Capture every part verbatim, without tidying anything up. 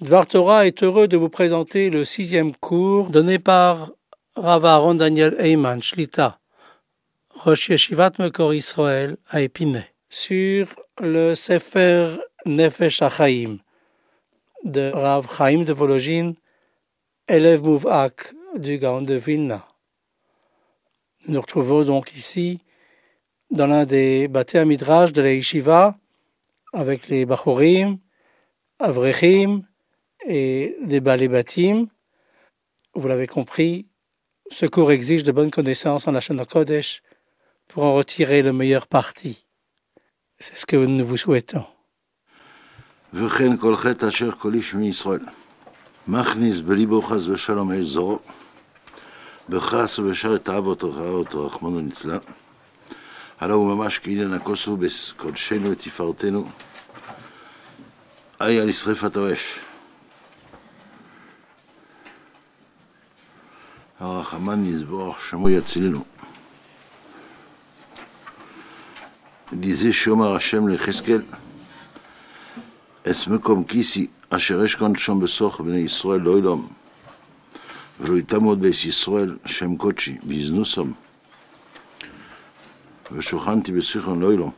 Dvar Torah est heureux de vous présenter le sixième cours donné par Rav Aaron Daniel Heyman, Shlita, Rosh Yeshivat Mekor Israël à Épinay, sur le Sefer Nefesh HaChaim de Rav Chaim de Volojine, élève Mouv'ak du Gaon de Vilna. Nous nous retrouvons donc ici dans l'un des Batei HaMidrash de la Yeshiva avec les Bachorim, Avrechim et des Balei Batim. Vous l'avez compris, ce cours exige de bonnes connaissances en Lashon HaKodesh pour en retirer le meilleur parti. C'est ce que nous vous souhaitons. וכן כל חטא אשר כל איש מישראל מכניס בליבו חס ושלום אש זרו בחס ובשאר תאב אותו רחמנא ליצלן הלא הוא ממש כעניין הכוסו בקודשנו ותפארתנו אי על שרפת האש הרחמן יזבח שמו יצילנו. disait שאומר השם ליחזקאל אסמקום כיסי אשר אשכון שם בסוך בני ישראל לא ילום ולא יתמוד בייס ישראל שם קודשי ביזנוסם ושוכנתי בשיחון לא ילום.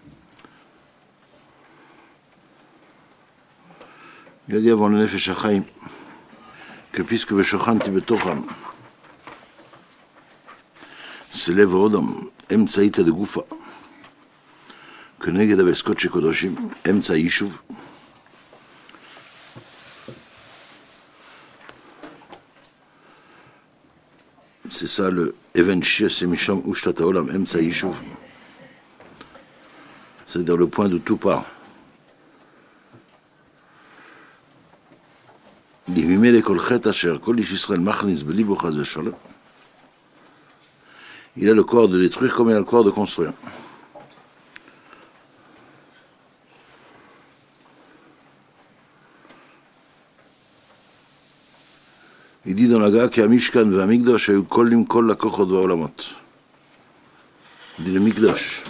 Il a dit avant le Nefesh HaChaim que puisque ושוכנתי בתוכם c'est לב האדם אמצעיתא דגופה כנגד הבייס קודשי קודשים אמצע יישוב c'est ça le Even Shies Misham Ushtat Haolam Emtsa Yishuv. C'est-à-dire le point de tout part. Il a le corps de détruire comme il a le corps de construire. Il dit dans la Gaha qu'Amishkan et Amigdosh ayu kolim kol lakochot va'olamot. Il dit le Mikdosh.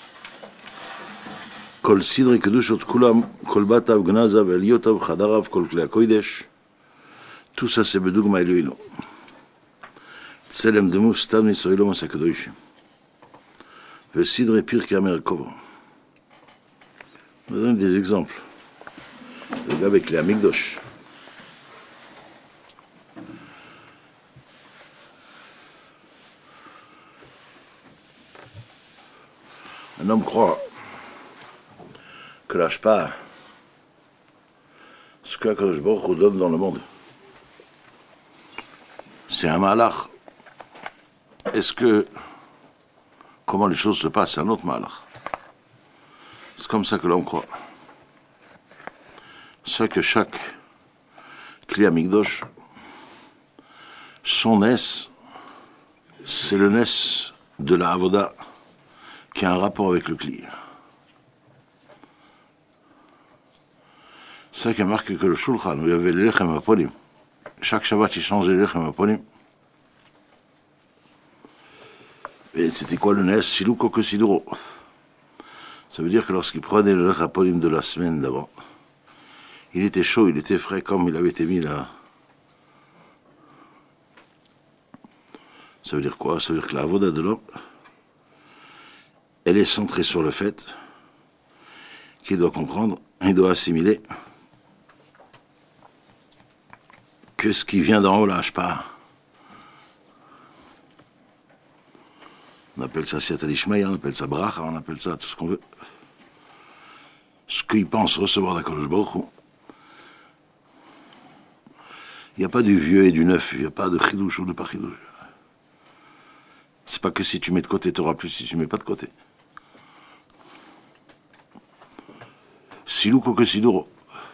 Kol sidri kedushot kulam, kol batav gnazav eliotav chadarav kol klei hakodesh. Tout ça c'est bedugma Eloheinu. Tselem demus tam nisoilom asakadoshim. Vesidri pir kamer kovo. Je vous donne des exemples. Le gars avec les Amigdosh. Un homme croit que l'ashpa, ce qu'Akadosh Baruch Hu donne dans le monde, c'est un malach. Est-ce que, comment les choses se passent, c'est un autre malach. C'est comme ça que l'homme croit. C'est que chaque Kli Hamikdosh, son nes, c'est le nes de la avoda qui a un rapport avec le Kli. C'est ça qui a marqué que le Shulchan, où il y avait les Lechem Aponim, chaque Shabbat il changeait les Lechem Aponim. Et c'était quoi le Nes? Silou Koko Siduro. Ça veut dire que lorsqu'il prenait le Lechem Aponim de la semaine d'avant, il était chaud, il était frais comme il avait été mis là. Ça veut dire quoi? Ça veut dire que la avoda de l'homme, elle est centrée sur le fait qu'il doit comprendre, il doit assimiler que ce qui vient d'en haut lâche pas. On appelle ça Siyata Dishmaya, on appelle ça Bracha, on appelle ça tout ce qu'on veut. Ce qu'il pense recevoir d'Akadosh Baruch Hu. Il n'y a pas du vieux et du neuf, il n'y a pas de chidouche ou de pas chidouche. C'est pas que si tu mets de côté, tu auras plus, si tu mets pas de côté. Silou Koko Siduro.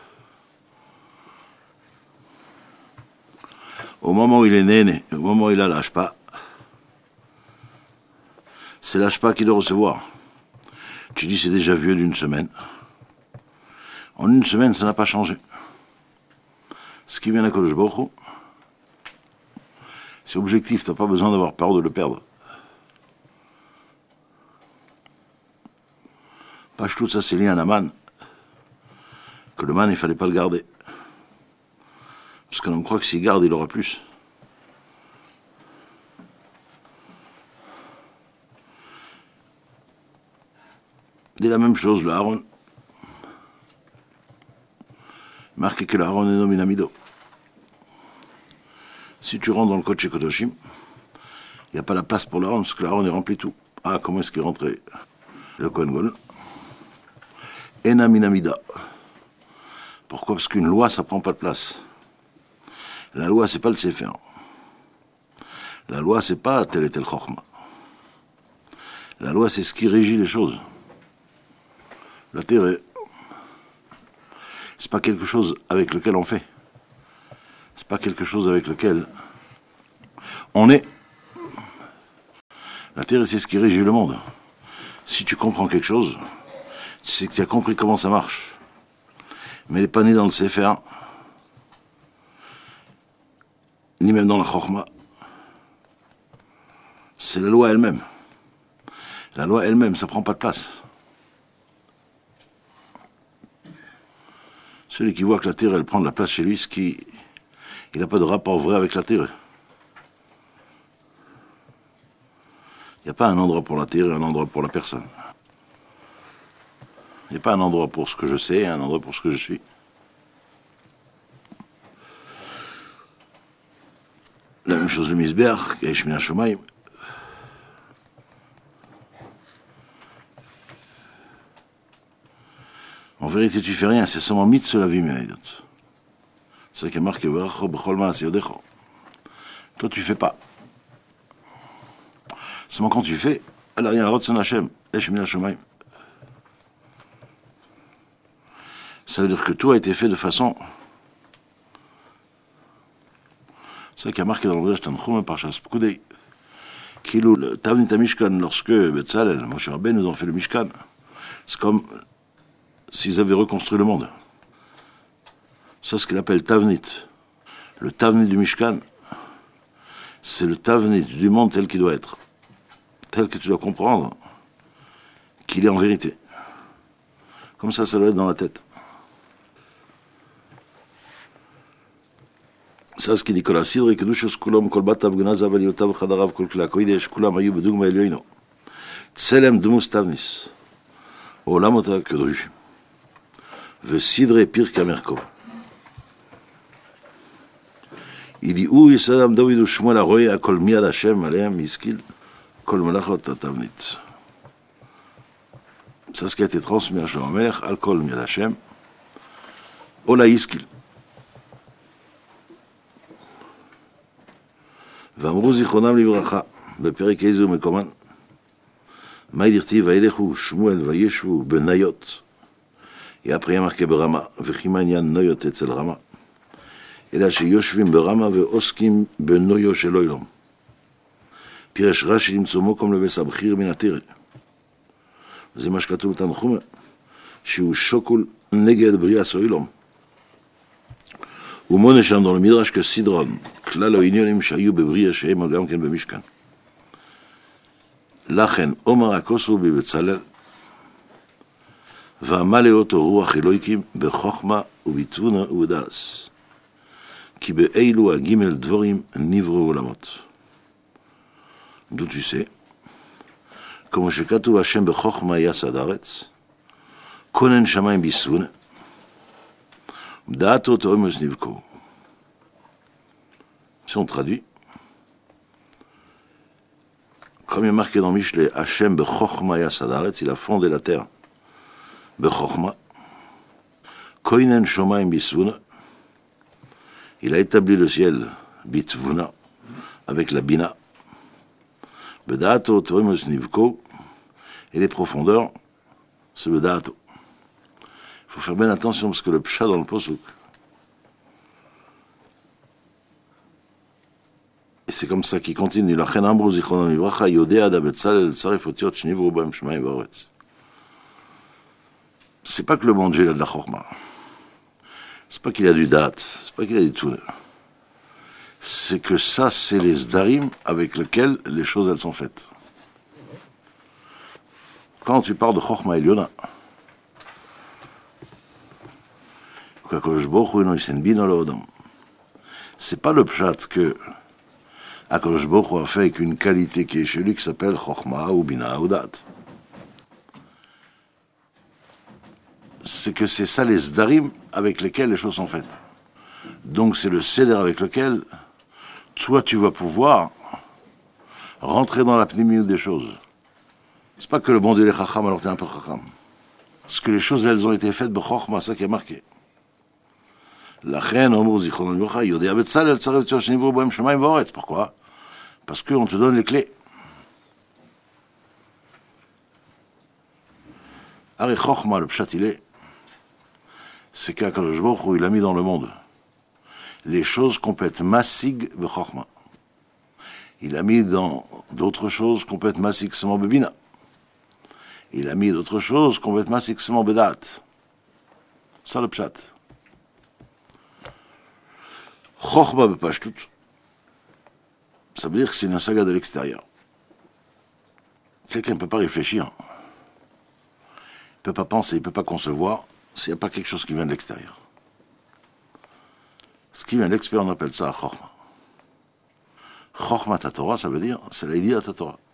Au moment où il est né, au moment où il a l'ashpa, c'est l'ashpa qu'il doit recevoir. Tu dis c'est déjà vieux d'une semaine. En une semaine, ça n'a pas changé. Ce qui vient d'Akadosh Baruch Hu, c'est objectif, tu n'as pas besoin d'avoir peur de le perdre. Pas tout ça, c'est lié à un man. Que le man, il ne fallait pas le garder. Parce qu'un homme croit que s'il garde, il aura plus. C'est la même chose, le Aaron. Marqué que le Aaron est nommé Namido. Si tu rentres dans le Kodesh Kodoshim, il n'y a pas la place pour le Aaron, parce que le Aaron est rempli tout. Ah, comment est-ce qu'il est rentré le Kohen Gadol? Ena Minamida. Pourquoi? Parce qu'une loi, ça ne prend pas de place. La loi, c'est pas le Sefer. La loi, c'est pas tel et tel Chochma. La loi, c'est ce qui régit les choses. La terre, c'est pas quelque chose avec lequel on fait. C'est pas quelque chose avec lequel on est. La terre, c'est ce qui régit le monde. Si tu comprends quelque chose, c'est que tu as compris comment ça marche. Mais elle n'est pas née dans le Sefer, ni même dans la Chochma. C'est la loi elle-même. La loi elle-même, ça prend pas de place. Celui qui voit que la terre, elle prend de la place chez lui, ce qui, il n'a pas de rapport vrai avec la terre. Il n'y a pas un endroit pour la terre et un endroit pour la personne. Il n'y a pas un endroit pour ce que je sais et un endroit pour ce que je suis. La même chose le Misbeach, Yesh Min HaShomayim. En vérité, tu fais rien, c'est seulement mitzvah la vie, mais c'est qui est marqué b'chol ma'aseh yodecha. Toi, tu fais pas. Seulement quand tu fais, alors il y a un Ratzon Hashem, Yesh Min HaShomayim. Ça veut dire que tout a été fait de façon. C'est ça qui a marqué dans le Bridge Tanchum par Shas Pkudei. Kilou, le Tavnit HaMishkan, lorsque Betzalel, Moshe Rabbeinu nous ont fait le Mishkan, c'est comme s'ils avaient reconstruit le monde. C'est ce qu'il appelle Tavnit. Le Tavnit du Mishkan, c'est le Tavnit du monde tel qu'il doit être. Tel que tu dois comprendre qu'il est en vérité. Comme ça, ça doit être dans la tête. C'est ce qu'il dit que la sidre et que douche kulam kol batav gnazav aliotav khadarav kol kla koidesh kulam ayu bedugma elyoino. Tselem dmus tavnis. Olamota kedosh. Ve sidre pire qu'Amerkov. Il dit où Yisadam David ou Shmuel Aroye à kol miad Hashem aleim iskil kol malachot tavnit. C'est ce qui a été transmis à Shlomo Melech al kol miad Hashem. Ola iskil. ואמרו זיכרונם לברכה, בפרק איזו מקומן, מה ידרתי וילכו שמואל וישבו בניות, et après il y a marqué ברמה, וכי מה עניין נויות אצל רמה, אלא שיושבים ברמה ועוסקים בנויו של אוילום. פירש רש"י למצוא מקום לבס הבחיר מן התרא. זה מה שכתוב בתנחומא, שהוא שוקול נגד בריאס אוילום. ומונה שם dans le midrash que Sidron, כלל העניונים שהיו בבריאה שהם גם כן במשכן. לכן, עומר הכוסו בבצלאל, ועמל אותו רוח אלוהיקים בחוכמה ובתבונה ובדעש. כי באלו הגימל דבורים נבראו עולמות. D'où tu sais, כמו שכתוב השם בחוכמה יסד הארץ, כונן שמיים בסבונה, Dato Tomus Nivko. Si on traduit, comme il est marqué dans Mishlei, Hachem Bechokma Yasadaretz, il a fondé la terre. Bechokma. Koinen Shomayim Bisvuna. Il a établi le ciel, Bitvuna, avec la Bina. Bedato Tomus Nivko. Et les profondeurs, c'est Bedato. Il faut faire bien attention parce que le pshat dans le posuk, et c'est comme ça qu'il continue. Lachen ambru zichronon livracha yodea da betzalel tzaref otiot shnivru b'hem shmayim v'aretz. C'est pas que le bon Dieu il a de la chorma. C'est pas qu'il a du date. C'est pas qu'il a du tout. C'est que ça, c'est les zdarim avec lesquels les choses elles sont faites. Quand tu parles de chorma eliona, qu'Akadosh Baruch Hu ino isen bina laodam, c'est pas le pshat que Akadosh Baruch Hu a fait avec une qualité qui est chez lui qui s'appelle Chokhmah ou Bina ou Dat. C'est que c'est ça les Zdarim avec lesquels les choses sont faites. Donc c'est le Seder avec lequel toi tu vas pouvoir rentrer dans la pneumique des choses. C'est pas que le bon Dieu est Chacham, alors t'es un peu Chacham. Parce que les choses, elles ont été faites, B'chokhmah, ça qui est marqué. Lachen, Omru, Zichronon Yocha, Yodea Betzalel, Tzarev Tzor, Shnibru, Bohem, Shemaim, Voretz. Pourquoi? Parce qu'on te donne les clés. Aré Chokhmah, le pshat, il est, c'est qu'Akadosh Baruch Hu, il a mis dans le monde les choses qu'on peut être massig B'chokhmah. Il a mis dans d'autres choses qu'on peut être massig seulement Bebina. Il a mis d'autres choses qu'on peut être massig seulement Bedat. Ça le pshat. Chokhmah B'pashtut, ça veut dire que c'est une saga de l'extérieur. Quelqu'un ne peut pas réfléchir, il ne peut pas penser, il ne peut pas concevoir s'il n'y a pas quelque chose qui vient de l'extérieur. Ce qui vient de l'extérieur, on appelle ça Chokhmah. Chokhmah Torah, ça veut dire, c'est la idée de ta Torah.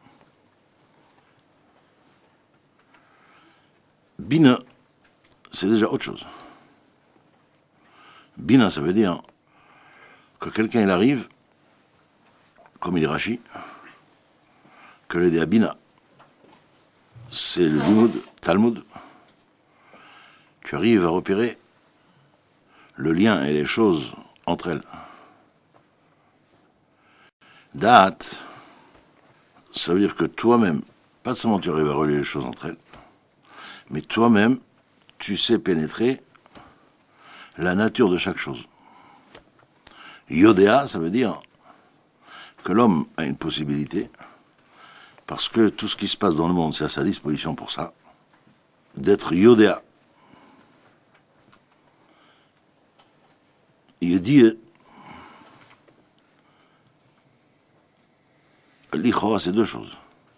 Bina, c'est déjà autre chose. Bina, ça veut dire que quelqu'un il arrive, comme il est Rashi, que l'idée à Bina, c'est le Limud, Talmud, tu arrives à repérer le lien et les choses entre elles. Da'at, ça veut dire que toi-même, pas seulement tu arrives à relier les choses entre elles, mais toi-même, tu sais pénétrer la nature de chaque chose. Yodéa, ça veut dire que l'homme a une possibilité, parce que tout ce qui se passe dans le monde, c'est à sa disposition pour ça, d'être Yodéa. Il dit, l'Ichora, c'est deux choses.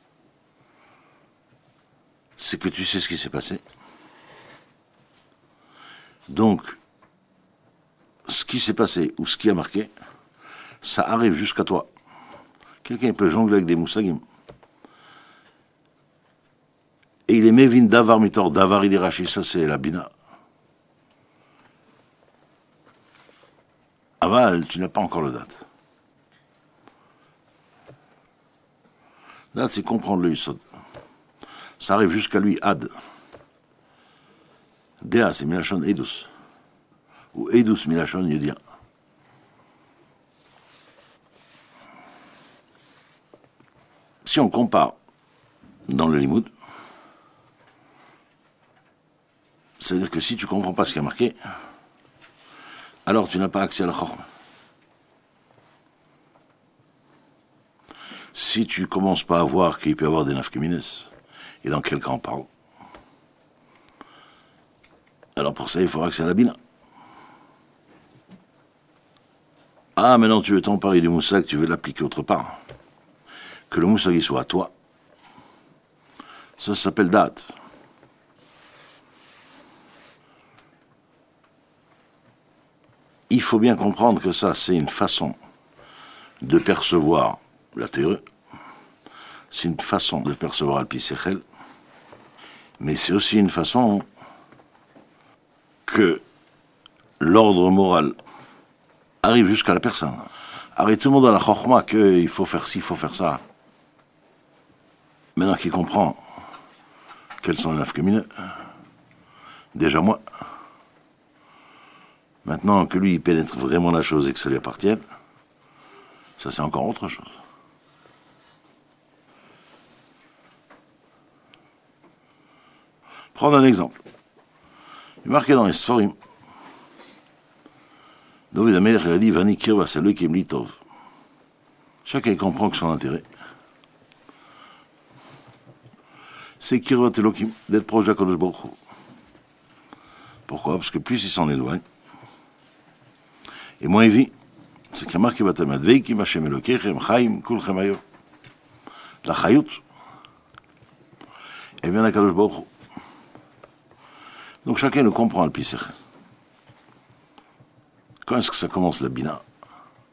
C'est que tu sais ce qui s'est passé. Donc, ce qui s'est passé ou ce qui a marqué, ça arrive jusqu'à toi. Quelqu'un peut jongler avec des moussagim. Et il est Mevin Davar Mitor, Davar il est Rashi, ça c'est la Bina. Aval, tu n'as pas encore le date. Date, c'est comprendre le Yisod. Ça arrive jusqu'à lui, Ad. Dea, c'est Milachon Eidus. Ou Eidus Milachon Yedia. Si on compare dans le Limoud, ça veut dire que si tu ne comprends pas ce qui est marqué, alors tu n'as pas accès à la Chokhmah. Si tu ne commences pas à voir qu'il peut y avoir des nafkemines, et dans quel cas on parle, alors pour ça il faudra accès à la Bina. Ah, maintenant tu veux t'en parler du moussag, tu veux l'appliquer autre part. Que le moussag il soit à toi, ça, ça s'appelle date. Il faut bien comprendre que ça, c'est une façon de percevoir la théorie, c'est une façon de percevoir le pisséchel, mais c'est aussi une façon que l'ordre moral arrive jusqu'à la personne. Arrête tout le monde à la chokhmah qu'il faut faire ci, il faut faire ça. Maintenant qu'il comprend quels sont les nafkemines, déjà moi, maintenant que lui il pénètre vraiment la chose et que ça lui appartienne, ça c'est encore autre chose. Prendre un exemple. Il est marqué dans les Sfarim. David Amelech il a dit Vani Kirva, c'est lui qui me litov. Chacun comprend que son intérêt, c'est Kirvat Elokim, d'être proche d'Akadosh Baruch Hu. Pourquoi? Parce que plus il s'en éloigne, et moins il vit. C'est qu'il y a marqué Batamad Veikim Hashem Elokechem Chaim Kulchem Ayo. La Chayut, elle vient d'Akadosh Baruch Hu. Donc chacun le comprend le Pisséchel. Quand est-ce que ça commence la Bina?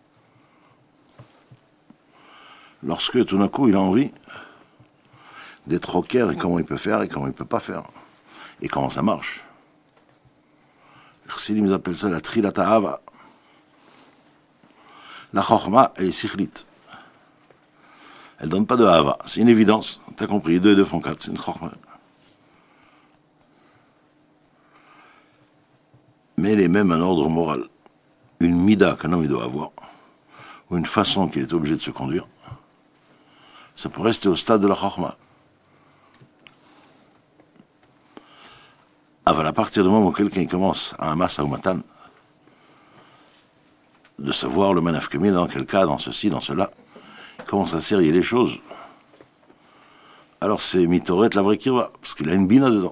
lorsque tout d'un coup il a envie d'être au clair et comment il peut faire et comment il ne peut pas faire. Et comment ça marche. Les chassidim appellent ça la trilat ha'ava. La chorma, elle est sikhlit. Elle ne donne pas de hava. C'est une évidence. Tu as compris, deux et deux font quatre. C'est une chorma. Mais elle est même un ordre moral. Une mida qu'un homme il doit avoir, ou une façon qu'il est obligé de se conduire, ça peut rester au stade de la chorma. Avant, à partir du moment où quelqu'un commence à un massa ou matan, de savoir le manafkemil dans quel cas, dans ceci, dans cela, il commence à serrer les choses. Alors c'est mitoret la vraie kirva, parce qu'il a une bina dedans.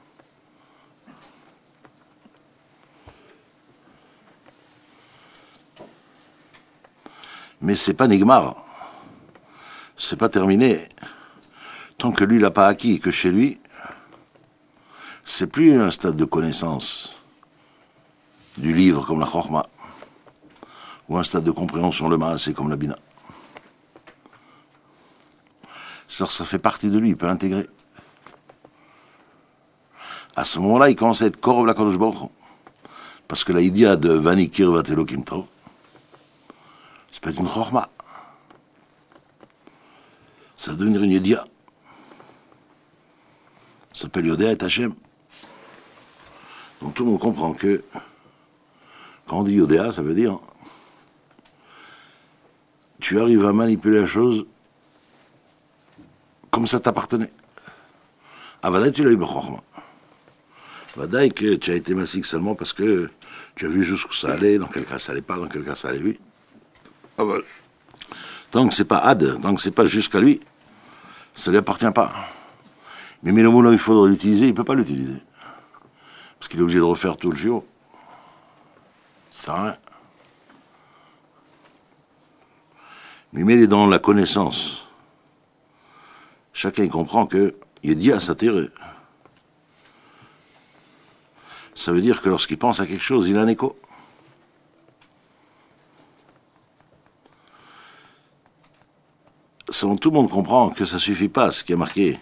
Mais c'est pas nigmar, c'est pas terminé. Tant que lui l'a pas acquis et que chez lui, c'est plus un stade de connaissance du livre comme la chorma, ou un stade de compréhension le maasé comme la bina. Alors ça fait partie de lui, il peut intégrer. À ce moment-là, il commence à être korov la kadosh baruch hu. Parce que la idea de vani kirvat elokim tov, ça peut être une chorma. Ça va devenir une idea. Ça s'appelle Yodéa et Hachem. Donc tout le monde comprend que quand on dit Yodéa, ça veut dire tu arrives à manipuler la chose comme ça t'appartenait. Ah, Vadaï, tu l'as eu, Bechorma. Vadaï, que tu as été massif seulement parce que tu as vu jusqu'où ça allait, dans quel cas ça allait pas, dans quel cas ça allait, oui. Ah, voilà. Tant que c'est pas Ad, tant que c'est pas jusqu'à lui, ça lui appartient pas. Mais, mais le mot là, il faudra l'utiliser, il ne peut pas l'utiliser. Parce qu'il est obligé de refaire tout le géo. Ça sert à rien. Mais, mais il est dans la connaissance. Chacun comprend que il est dit à s'attirer. Ça veut dire que lorsqu'il pense à quelque chose, il a un écho. Selon tout le monde comprend que ça ne suffit pas, ce qui est marqué.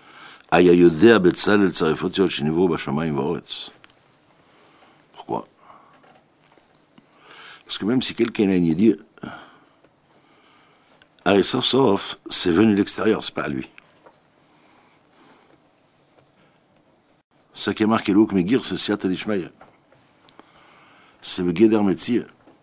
Pourquoi? Parce que même si quelqu'un a une idée, allez, sauf sauf, c'est venu de l'extérieur, c'est pas à lui. Ça qui est marqué l'ouk megir, c'est Siat Adishmaï. C'est le Geder Metzir.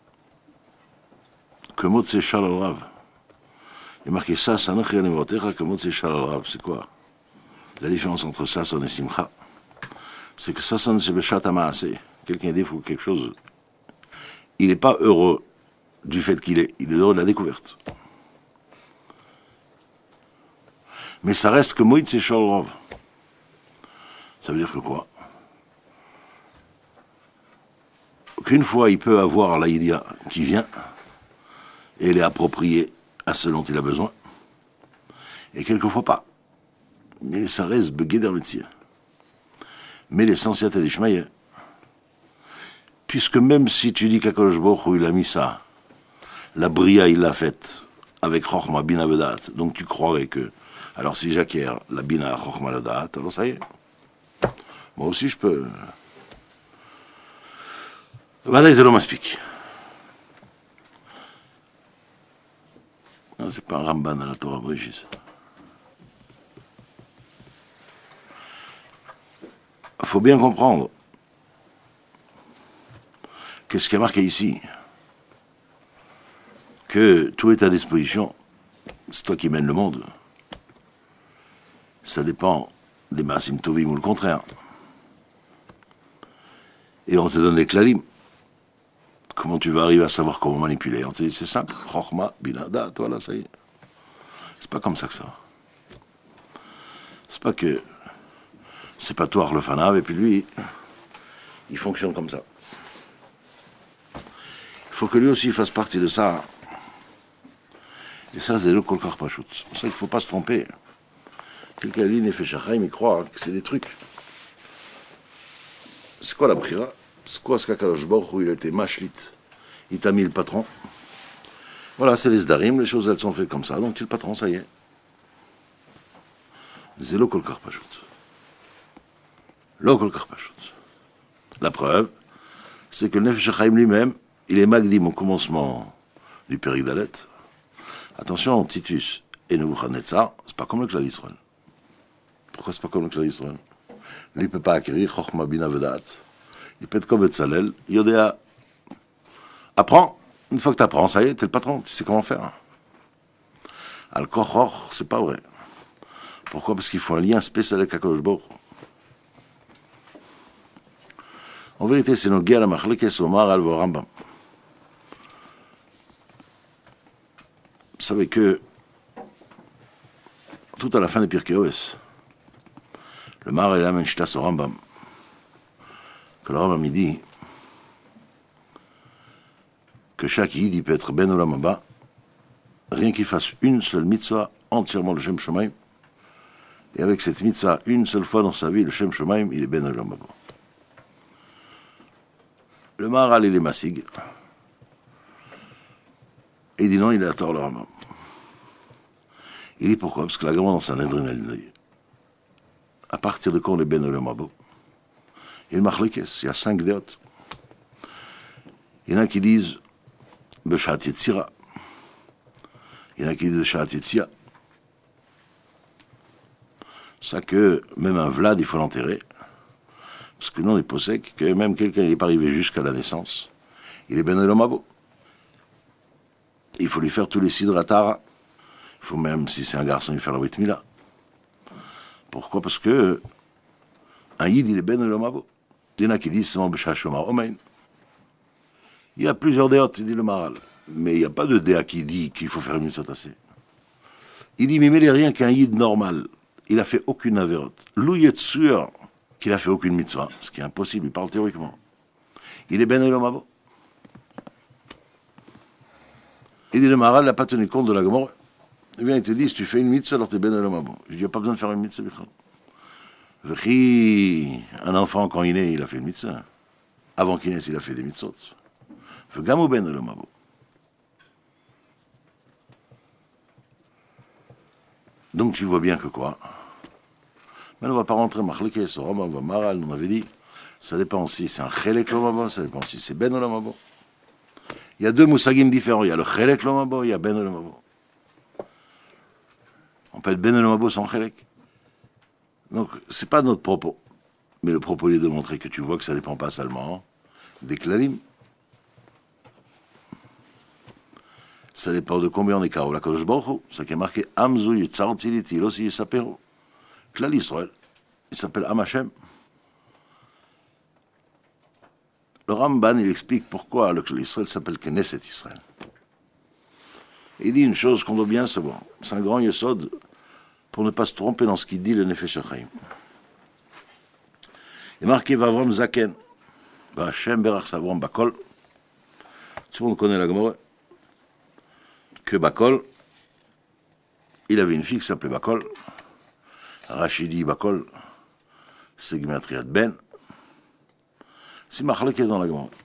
Que mot c'est Shal al-Rav. Il est marqué ça, ça n'a rien à voir. Que mot c'est Shal al-Rav. C'est quoi? La différence entre Sasson et Simcha, c'est que Sasson c'est le Shatamaasé. Quelqu'un défoule quelque chose. Il n'est pas heureux du fait qu'il est. Il est heureux de la découverte. Mais ça reste que Moïd c'est Shal al-Rav. Ça veut dire que quoi? Qu'une fois il peut avoir la idea qui vient, et elle est appropriée à ce dont il a besoin, et quelquefois pas. Mais ça reste Begeder Metzir. Mais l'essentiel est l'Ishmaï. Puisque même si tu dis qu'Akadosh Baruch Hu il a mis ça, la bria il l'a faite avec Chochma Bina Vedat, donc tu croirais que, alors si j'acquiers la Bina Chochma Vedat, alors ça y est. Moi aussi je peux. Voilà, ils l'ont expliqué. Non, c'est pas un Ramban à la Torah Brigitte. Il faut bien comprendre que ce qui est marqué ici, que tout est à disposition, c'est toi qui mènes le monde. Ça dépend des Maasim Tovim ou le contraire. Et on te donne des klalim. Comment tu vas arriver à savoir comment manipuler? On te dit, c'est simple. Chochma, binada, voilà, ça y est. C'est pas comme ça que ça. C'est pas que c'est pas toi le fanav et puis lui, il fonctionne comme ça. Il faut que lui aussi fasse partie de ça. Et ça, c'est le kolkar pachout. C'est pour ça qu'il ne faut pas se tromper. Quelqu'un lit Nefesh Chaim, il croit que c'est des trucs. C'est quoi la brira? C'est quoi ce qu'Akadosh Baruch Hu il a été machlit? Il t'a mis le patron. Voilà, c'est les sdarim, les choses elles sont faites comme ça, donc tu es le patron, ça y est. C'est lo kolkar pachout. Lo kolkar pachout. La preuve, c'est que le Nefesh HaChaim lui-même, il est magdim au commencement du Périk Dalet. Attention, Titus et Nebuchadnezzar, c'est pas comme le Klal Yisrael. Pourquoi c'est pas comme le Klal Yisrael? Lui, il peut pas acquérir Chochma Bina Vedat. Il peut être comme Betzalel, Yodéa. Apprends. Une fois que tu apprends, ça y est, t'es le patron, tu sais comment faire. Al-Kochor, c'est pas vrai. Pourquoi? Parce qu'il faut un lien spécial avec Akadosh Baruch Hu. En vérité, c'est nos guerres à Machlekes Omar al Rambam. Vous savez que tout à la fin des Pirkei Avos, le Mar el Amen Shtas au Rambam, que le Rambam il dit que chaque yid il peut être ben olam haba, rien qu'il fasse une seule mitzvah entièrement le Shem Shomaim, et avec cette mitzvah une seule fois dans sa vie le Shem Shomaim il est ben olam haba. Le Maharal il est massig, et il dit non, il a tort le Rambam. Il dit pourquoi? Parce que la Gemara dans sa Nedrin elle dit à partir de quand on est ben olam haba? Il y a le Machlekes, il y a cinq déotes. Il y en a qui disent Beshat Yetzira. Il y en a qui disent Beshat Yetzia. Ça que même un Vlad, il faut l'enterrer. Parce que nous, on est possèque que même quelqu'un n'est pas arrivé jusqu'à la naissance. Il est ben olam haba. Il faut lui faire tous les sidra Tara. Il faut même, si c'est un garçon, lui faire la Brit Mila. Pourquoi? Parce que un yid, il est ben olam haba. Il y en a qui disent seulement Beshat Shomar Omein. Il y a plusieurs déotes, dit le Maharal. Mais il n'y a pas de déa qui dit qu'il faut faire une mitzvah tassée. Il dit, mais il est rien qu'un yid normal. Il n'a fait aucune avérote. Lou sûr qu'il n'a fait aucune mitzvah, ce qui est impossible, il parle théoriquement. Il est ben olam haba. Il dit le Maharal n'a pas tenu compte de la Gemara. Eh bien, il te dit, si tu fais une mitzvah, alors tu es ben olam haba. Je dis, il n'y a pas besoin de faire une mitzvah. Un enfant, quand il naît, il a fait une mitzvah. Avant qu'il naisse, il a fait des mitzvot. Gamo ben olam haba. Donc tu vois bien que quoi? Mais on ne va pas rentrer Machlekes, Rambam, Maharal, on avait dit, ça dépend si c'est un Chelek olam haba, ça dépend si c'est ben olam haba. Il y a deux moussagim différents, il y a le Chelek olam haba, il y a ben olam haba. On peut être ben olam haba sans Chelek. Donc c'est pas notre propos. Mais le propos est de montrer que tu vois que ça ne dépend pas seulement des klalim. Ça dépend de combien on est karo. La Kadosh Baruch Hu, ça qui est marqué Amzu Yitzar Tiliti, il aussi Yisapero. Klal Yisrael, il s'appelle Am Hashem. Le Ramban, il explique pourquoi le Klal Yisrael s'appelle Knesset Yisrael. Il dit une chose qu'on doit bien savoir. C'est un grand yesod pour ne pas se tromper dans ce qu'il dit le Nefesh HaChaim. Il est marqué Vavram Zaken, Hashem Berach Savram Bakol. Tout le monde connaît la Gemara. Que Bakol, il avait une fille qui s'appelait Bakol. Rachidi Bakol, c'est Gematria de Ben. C'est Machlekes dans la Gemara.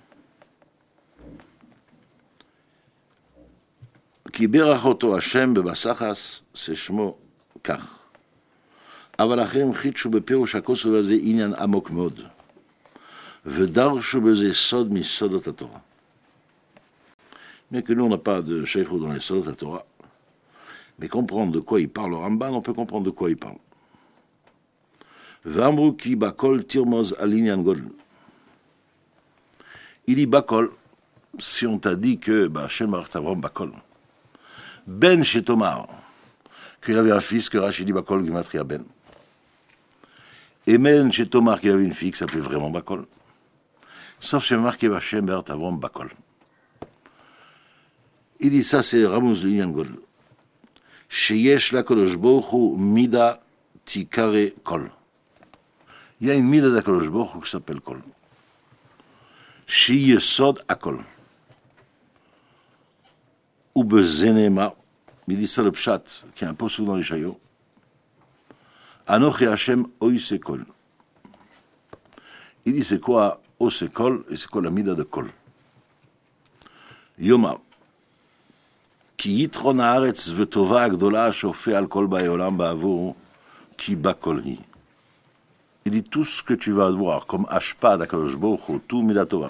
Ki berachoto Hashem bebasachas, c'est Shmo Kach. אבל אחרים חידשו בפירוש הכוסף הזה עניין עמוק מאוד, ודרשו בזה סוד מסודות התורה. Mais que nous, on n'a pas de sheikhou dans les Sodot HaTorah. Mais comprendre de quoi il parle le Ramban, on peut comprendre de quoi il parle. V'amru ki bakol tirmoz alinyan godl. Il dit bakol, si on t'a dit que Hashem Baruch Avram bakol. Ben chez Tomar, qu'il avait un fils que Rachidi bakol Gematria Ben. Et même chez Tomar qu'il avait une fille qui s'appelait vraiment bakol. Sauf chez marqué Hashem Baruch Avram bakol. Il dit ça, c'est Ramuz Linyan Godl. Sheyesh la Kadosh Baruch Hu mida tikare kol. Il y a une mida de Kadosh Baruch Hu qui s'appelle kol. Sheyesod akol. Ou bezenema. Il dit ça le pshat, qui est un posou dans les chayos. Anochi Hashem oise kol. Il dit c'est quoi oise kol et c'est quoi la mida de kol. Yoma. כי יתרון הארץ וטובה הגדולה שופע על כל באי עולם בעבור, כי בא כל היא. Il dit tout ce que tu vas voir comme ashpa d'Akadosh Baruch Hu, tout midat tova.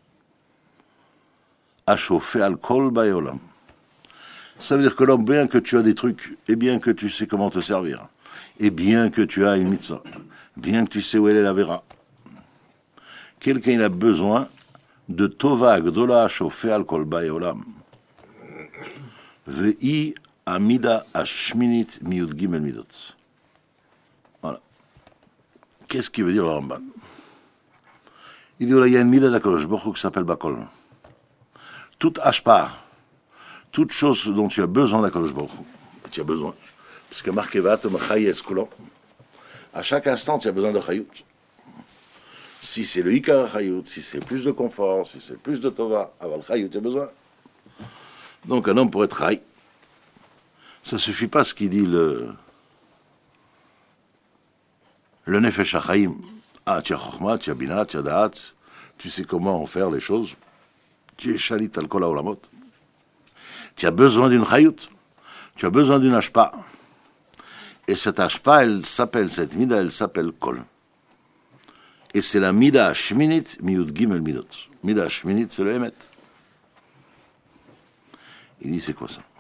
Ashofé al kol bae olam. Ça veut dire que l'homme, bien que tu as des trucs, et bien que tu sais comment te servir, et bien que tu as une mitzvah, bien que tu sais où elle est la vera, quelqu'un il a besoin de tova gdola ashofé al kol bae olam. Ve'i amida ashminit miyud gimel midot. Voilà. Qu'est-ce qu'il veut dire le Ramban? Il dit, il y a une mida d'Akadosh Baruch Hu qui s'appelle Bakol. Toute ashpa, toute chose dont tu as besoin d'Akadosh Baruch Hu, tu as besoin. Parce que marqué Vatom Chayes Kulon, à chaque instant tu as besoin de Chayut. Si c'est le Ikar Chayut, si c'est plus de confort, si c'est plus de Tova, avant Chayut, tu as besoin. Donc un homme pour être Chay, ça ne suffit pas ce qu'il dit le. Le Nefesh HaChaim, ah, tu as Chokhmah, tu as Binah, tu as Da'at, tu sais comment faire les choses. Tu es Shalit al Kol HaOlamot. Tu as besoin d'une Chayut, tu as besoin d'une Ashpa. Et cette Ashpa, elle s'appelle, cette Mida, elle s'appelle Kol. Et c'est la Mida Shminit, Miyud Gimel Midot. Mida Shminit, c'est le Emet. Il dit, c'est quoi ça?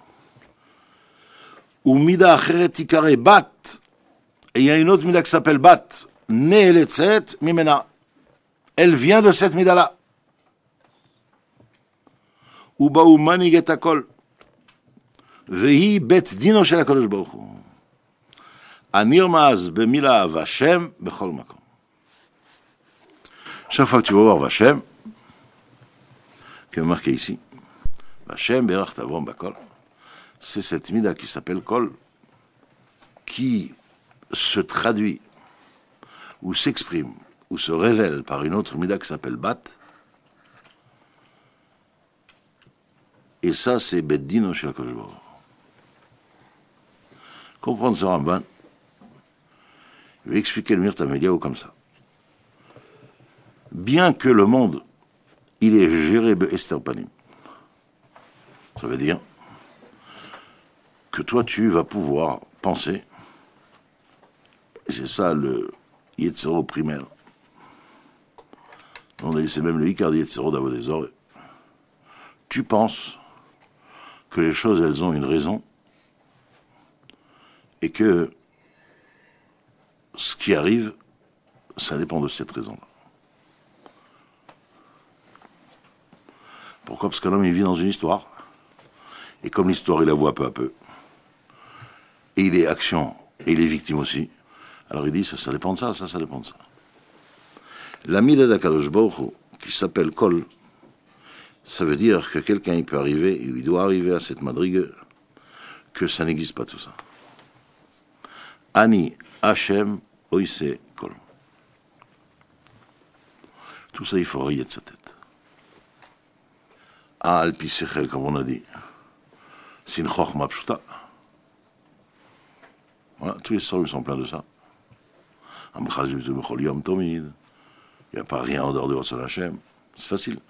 Ou Mida Acheret Tikare Bat. Et il y a une autre mida qui s'appelle Bat, Ne'eletzet Mimena. Elle vient de cette mida-là. Ubaou Maniget Akol. Vehi Bet Dino Shel HaKadosh Baruch Hu. Anirmaz Bemila Vashem Bechol Makom. Chaque fois que tu vas voir Vashem, qui est marqué ici, Vashem Berach Tavrom Bakol, c'est cette mida qui s'appelle Kol, qui se traduit, ou s'exprime, ou se révèle par une autre mida qui s'appelle Bat. Et ça, c'est Beddino chez la HaKadosh Baruch Hu. Comprendre ce Ramban, il va expliquer le Mirta Mediaou comme ça. Bien que le monde, il est géré be Esther Panim, ça veut dire que toi, tu vas pouvoir penser. C'est ça le Yetzero primaire. On a dit, c'est même le Ikar Yetzero d'Avodezor. Tu penses que les choses, elles ont une raison et que ce qui arrive, ça dépend de cette raison-là. Pourquoi? Parce qu'un homme, il vit dans une histoire. Et comme l'histoire, il la voit peu à peu. Et il est action, et il est victime aussi. Alors il dit, ça, ça dépend de ça, ça, ça dépend de ça. La mida d'Akadosh Baruch Hu, qui s'appelle Kol, ça veut dire que quelqu'un il peut arriver, il doit arriver à cette madrigue, que ça n'existe pas tout ça. Ani Hashem Oise Kol. Tout ça, il faut rayer de sa tête. Ah, Alpi Sechel, comme on a dit. C'est une Chokhmah Pshuta. Voilà, tous les sorts sont pleins de ça. Il n'y a pas rien en dehors de Ratzon Hashem. C'est facile.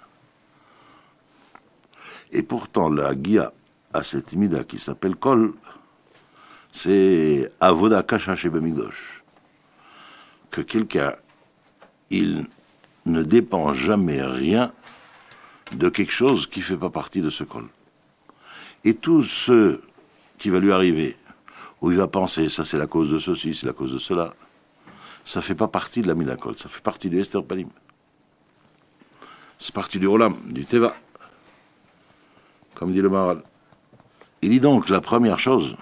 Et pourtant, la guia à cette mida qui s'appelle Kol, c'est Avoda Kasha Shebemigdosh. Que quelqu'un, il ne dépend jamais rien de quelque chose qui ne fait pas partie de ce Kol. Et tout ce qui va lui arriver, où il va penser, ça c'est la cause de ceci, c'est la cause de cela, ça ne fait pas partie de la Mida Kol, ça fait partie du Esther Panim. C'est partie du Olam, du Teva, comme dit le Maharal. Il dit donc, la première chose,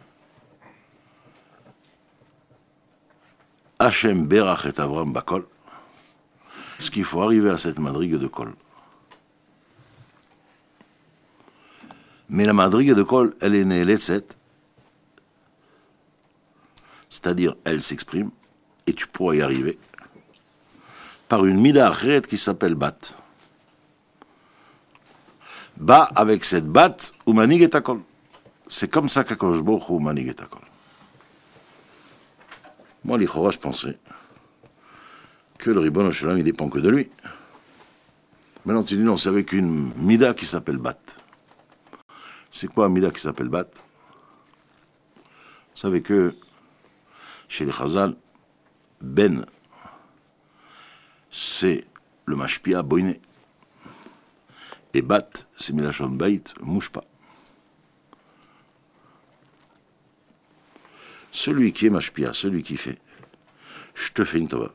Hachem Berach et Avram Bakol, ce qu'il faut arriver à cette madrigue de Kol. Mais la madrigue de Kol, elle est née Letzet, c'est-à-dire elle s'exprime, et tu pourras y arriver, par une mida acheret qui s'appelle Bat. Bat avec cette Bat, ou manig et Kol. C'est comme ça qu'Akadosh Baruch Hu manig et Kol. Moi, l'Ichora, je pensais que le Ribbon Shalom, il dépend que de lui. Maintenant, tu dis non, c'est avec une mida qui s'appelle Bat. C'est quoi un mida qui s'appelle bat? Vous savez que chez les Chazal, ben, c'est le mashpia boiné. Et bat, c'est milachon bait, mouche pas. Celui qui est mashpia, celui qui fait, je te fais une tova.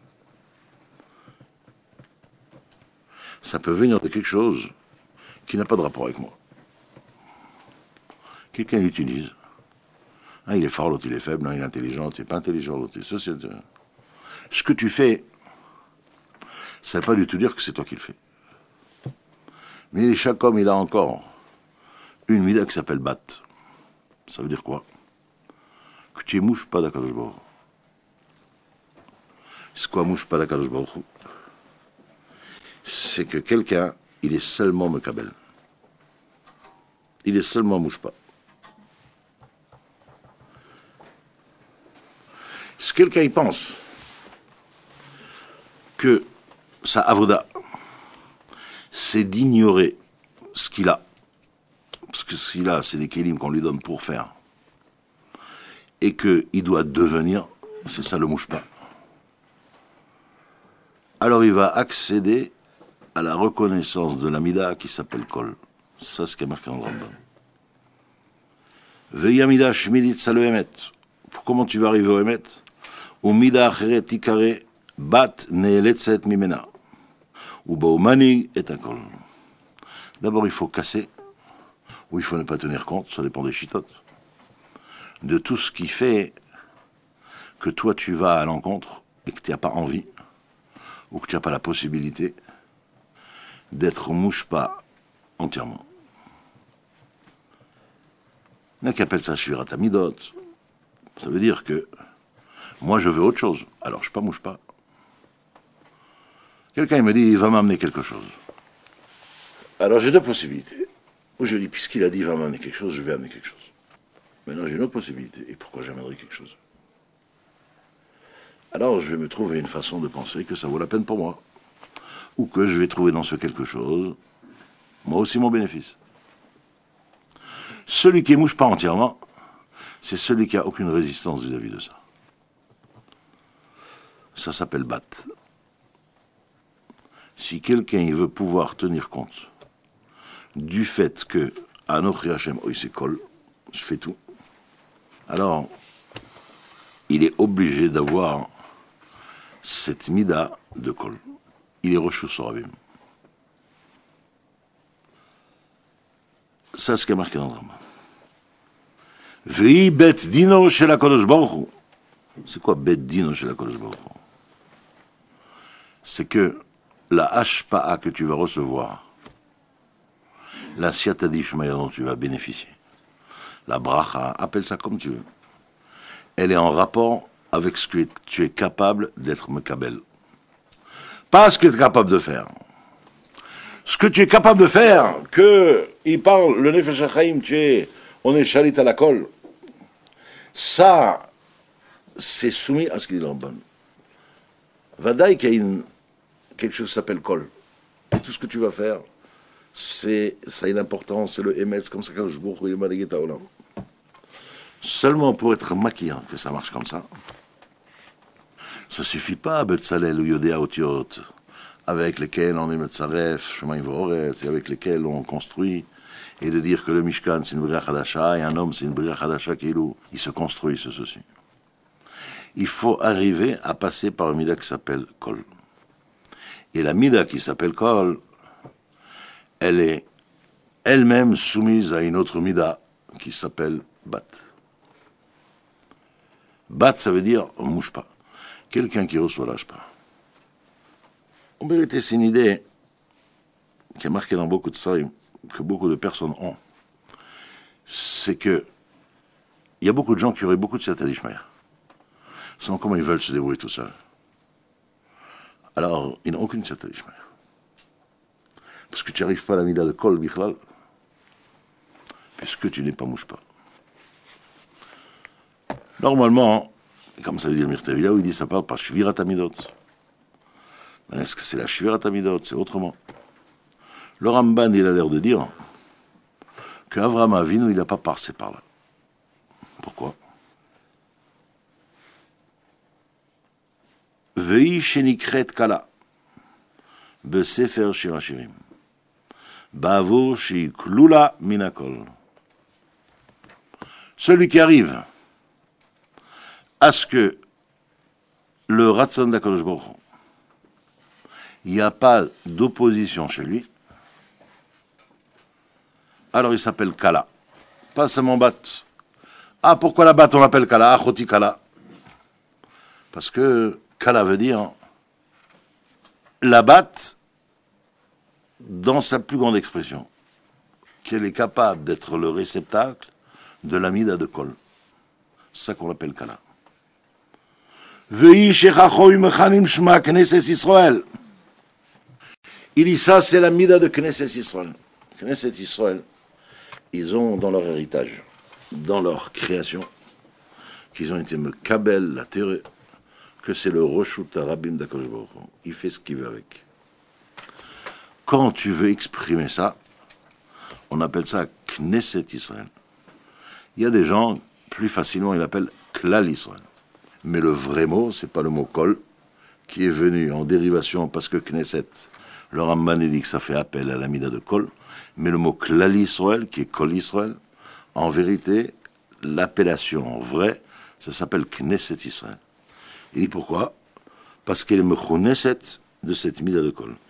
Ça peut venir de quelque chose qui n'a pas de rapport avec moi. Quelqu'un l'utilise. Ah, il est fort, l'autre il est faible, non, il est intelligent, l'autre il n'est pas intelligent, l'autre est social. Ce que tu fais, ça ne veut pas du tout dire que c'est toi qui le fais. Mais chaque homme, il a encore une mida qui s'appelle bat. Ça veut dire quoi? Que tu es mouche pas d'Akadosh Baruch Hu. C'est quoi mouche pas d'Akadosh Baruch Hu? C'est que quelqu'un, il est seulement mekabel. Il est seulement mouche pas. Si quelqu'un il pense que sa avoda, c'est d'ignorer ce qu'il a, parce que ce qu'il a, c'est des kélim qu'on lui donne pour faire, et qu'il doit devenir, c'est ça le mouche pas. Alors il va accéder à la reconnaissance de l'amida qui s'appelle kol. Ça, c'est ce qui est marqué dans le Rambam. Ve'yamida shmidit sa le emet. Comment tu vas arriver au emet? Ou mida acheret tikare bat ne'eletzet mimena. Ou baumani et un kol. D'abord, il faut casser, ou il faut ne pas tenir compte, ça dépend des chitotes, de tout ce qui fait que toi tu vas à l'encontre et que tu n'as pas envie, ou que tu n'as pas la possibilité d'être mouche pas entièrement. Il y en a qui appellent ça shvirat hamidot. Ça veut dire que moi je veux autre chose, alors je ne pas mouche pas. Quelqu'un il me dit, il va m'amener quelque chose. Alors j'ai deux possibilités. Ou je dis, puisqu'il a dit, il va m'amener quelque chose, je vais amener quelque chose. Maintenant j'ai une autre possibilité. Et pourquoi j'amènerai quelque chose? Alors je vais me trouver une façon de penser que ça vaut la peine pour moi. Ou que je vais trouver dans ce quelque chose, moi aussi mon bénéfice. Celui qui ne mouche pas entièrement, c'est celui qui n'a aucune résistance vis-à-vis de ça. Ça s'appelle bat. Si quelqu'un il veut pouvoir tenir compte du fait que à notre Hachem, oh, c'est kol, je fais tout, alors il est obligé d'avoir cette mida de kol. Il est reçu sur Rabim. Ça, c'est ce qui est marqué dans le Rambam. Vei bet dino shel HaKadosh Baruch Hu. C'est quoi bet dino shel HaKadosh Baruch Hu? C'est que la hashpa'a que tu vas recevoir, la siyata d'Ishmael dont tu vas bénéficier, la bracha, appelle ça comme tu veux, elle est en rapport avec ce que tu es capable d'être mekabel. Pas ce que tu es capable de faire. Ce que tu es capable de faire, que il parle, le Nefesh HaChaim, tu es, on est chalit à la colle. Ça, c'est soumis à ce qu'il dit le Rambam. Vadaï qu'il y a une, quelque chose qui s'appelle kol. Et tout ce que tu vas faire, c'est, ça a une importance, c'est le émet, comme ça que je bourre, il est malégé à Olam. Seulement pour être maquillant, que ça marche comme ça. Ça suffit pas, Betzalel ou Yodéa Otiot, avec lesquels on est Metzaref, Shemaim Voret, et avec lesquels on construit, et de dire que le Mishkan c'est une Bria Hadasha, et un homme c'est une Bria Hadasha Kilou, il se construit, ce ceci. Il faut arriver à passer par une mida qui s'appelle Kol. Et la mida qui s'appelle Kol, elle est elle-même soumise à une autre mida qui s'appelle Bat. Bat, ça veut dire on ne mouche pas. Quelqu'un qui reçoit lâche pas. En vérité, c'est une idée qui est marquée dans beaucoup de sfarim, que beaucoup de personnes ont. C'est que il y a beaucoup de gens qui auraient beaucoup de siyata d'Ishmael. Seulement comment ils veulent se débrouiller tout seuls. Alors, ils n'ont aucune siyata d'Ishmael. Parce que tu n'arrives pas à la mida de kol bichlal, puisque tu n'es pas mouche pas. Normalement, comme ça veut dire Mirtavila, où il dit ça parle par shvirat hamidot. Est-ce que c'est la shvirat hamidot? C'est autrement. Le Ramban, il a l'air de dire qu'Avraham Avinu, il n'a pas passé par là. Pourquoi? Vei shenikret kala, besefer shir hashirim, bavo shi klula minakol. Celui qui arrive à ce que le Ratzon d'Akadosh Baruch Hu, il n'y a pas d'opposition chez lui, alors il s'appelle Kala. Pas seulement Bat. Ah, pourquoi la Bat on l'appelle Kala? Achoti Kala. Parce que Kala veut dire la Bat dans sa plus grande expression, qu'elle est capable d'être le réceptacle de l'amida de Kol. C'est ça qu'on l'appelle Kala. Vei shechacho imechanim shma Knesset Israël. Il dit ça, c'est l'amida de Knesset Israël. Knesset Israël, ils ont dans leur héritage, dans leur création, qu'ils ont été me kabel, la terre, que c'est le Roshut Arabim d'Akadosh Baruch Hu. Il fait ce qu'il veut avec. Quand tu veux exprimer ça, on appelle ça Knesset Israël. Il y a des gens, plus facilement, ils l'appellent Klal Israël. Mais le vrai mot, c'est pas le mot Kol, qui est venu en dérivation parce que Knesset, le Ramban dit que ça fait appel à l'amida de Kol, mais le mot Klal Israël, qui est Kol Israël, en vérité, l'appellation vraie, ça s'appelle Knesset Israël. Il dit pourquoi? Parce qu'elle est mechounesset de cette mida de Kol.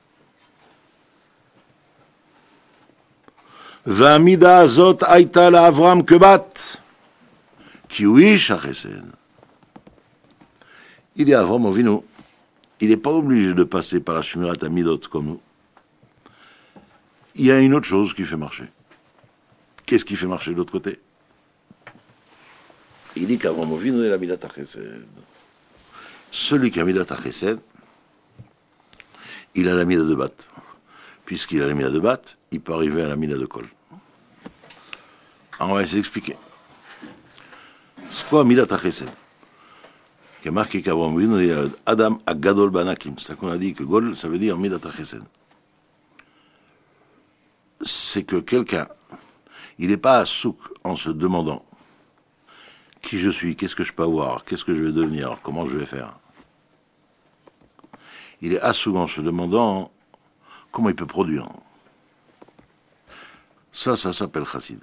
V'amida azot aïta la Avram kebat, ki hu ish hachesed. Il dit Avram Avinu, il n'est pas obligé de passer par la Shmirat Amidot comme nous. Il y a une autre chose qui fait marcher. Qu'est-ce qui fait marcher de l'autre côté? Il dit qu'Avram Avinu est la Midat HaChesed. Celui qui a Midat HaChesed, il a la Midat de Bat. Puisqu'il a la Midat de Bat, il peut arriver à la Midat de Kol. Alors on va essayer d'expliquer. C'est quoi Midat HaChesed? Il y a marqué qu'Avram Avinu dit Adam Agadol Banakim. C'est ça qu'on a dit que Gol, ça veut dire Midat HaChesed. C'est que quelqu'un, il n'est pas à souk en se demandant qui je suis, qu'est-ce que je peux avoir, qu'est-ce que je vais devenir, comment je vais faire. Il est à souk en se demandant comment il peut produire. Ça, ça s'appelle chassid.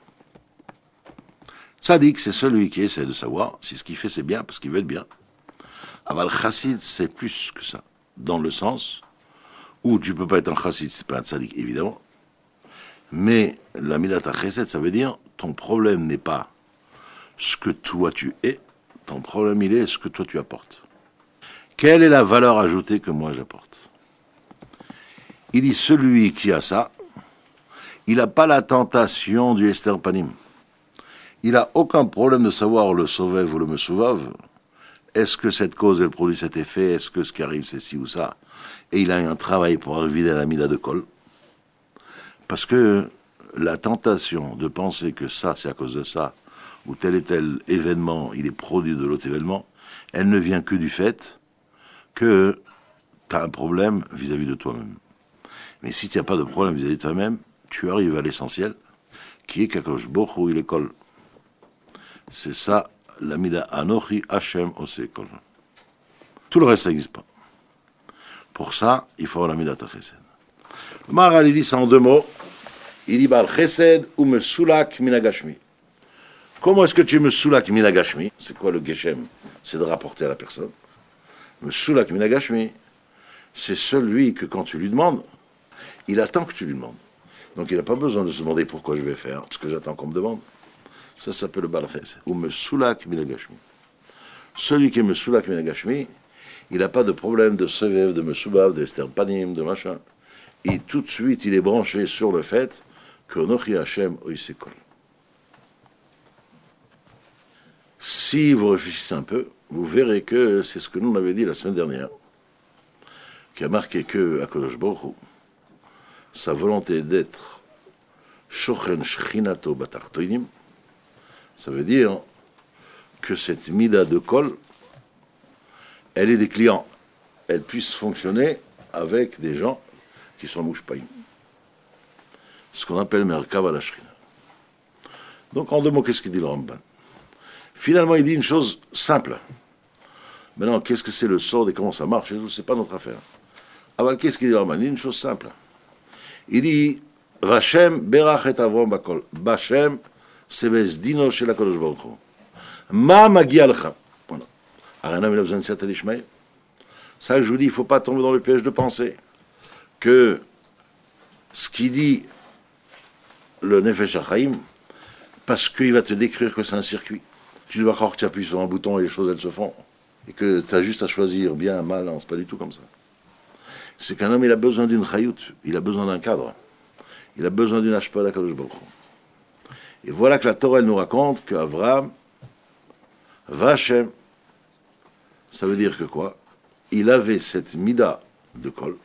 Tzadik, c'est celui qui essaie de savoir si ce qu'il fait c'est bien parce qu'il veut être bien. Aval chassid, c'est plus que ça, dans le sens où tu ne peux pas être un chassid, c'est pas un tzadik, évidemment. Mais la midat ha-chesed, ça veut dire ton problème n'est pas ce que toi tu es, ton problème il est ce que toi tu apportes. Quelle est la valeur ajoutée que moi j'apporte? Il dit celui qui a ça, il n'a pas la tentation du Esther Panim. Il n'a aucun problème de savoir le sauvev ou le mesouvav. Est-ce que cette cause elle produit cet effet? Est-ce que ce qui arrive c'est ci ou ça? Et il a un travail pour arriver à la mida de Kol. Parce que la tentation de penser que ça, c'est à cause de ça, ou tel et tel événement, il est produit de l'autre événement, elle ne vient que du fait que tu as un problème vis-à-vis de toi-même. Mais si tu n'as pas de problème vis-à-vis de toi-même, tu arrives à l'essentiel, qui est qu'Akadosh Baruch Hu il est Kol. C'est ça, la mida Anochi Hashem Ose Kol. Tout le reste, ça n'existe pas. Pour ça, il faut avoir la mida ha-chesed. Le Maharal, il dit ça en deux mots. Il dit Bal Chesed ou me soulak minagashmi. Comment est-ce que tu me soulak minagashmi? C'est quoi le geshem? C'est de rapporter à la personne. Me soulak minagashmi, c'est celui que quand tu lui demandes, il attend que tu lui demandes. Donc il n'a pas besoin de se demander pourquoi je vais faire, parce que j'attends qu'on me demande. Ça s'appelle le Bal Chesed ou me soulak minagashmi. Celui qui est me soulak minagashmi, il n'a pas de problème de sevev, de mesoubav, de Esther Panim, de machin. Et tout de suite, il est branché sur le fait que Nochi Hashem Oise Kol. Si vous réfléchissez un peu, vous verrez que c'est ce que nous on avait dit la semaine dernière, qui a marqué que Akadosh Baruch Hu, sa volonté d'être Shochen Shchinato Batartoinim, ça veut dire que cette mida de Kol, elle est des clients, elle puisse fonctionner avec des gens qui sont mouchpaïm. Ce qu'on appelle Merkav à la Shrina. Donc en deux mots, qu'est-ce qu'il dit le Ramban? Finalement, il dit une chose simple. Maintenant, qu'est-ce que c'est le sort et comment ça marche? C'est pas notre affaire. Alors, qu'est-ce qu'il dit le Ramban? Il dit une chose simple. Il dit, Vachem berach et Avram bakol. Vachem, c'est Bezdino chez la Kadosh Baruch Hu. Ma magia lecha. Voilà. Un homme, il a besoin de Siyata d'Ishmael. Ça, je vous dis, il ne faut pas tomber dans le piège de penser que ce qu'il dit le Nefesh HaChaim, parce qu'il va te décrire que c'est un circuit. Tu dois croire que tu appuies sur un bouton et les choses, elles se font. Et que tu as juste à choisir bien, mal, non, c'est pas du tout comme ça. C'est qu'un homme, il a besoin d'une chayout, il a besoin d'un cadre. Il a besoin d'une hashpa d'Akadosh Baruch Hu. Et voilà que la Torah, elle nous raconte qu'Avraham, Vachem, ça veut dire que quoi? Il avait cette mida de kol.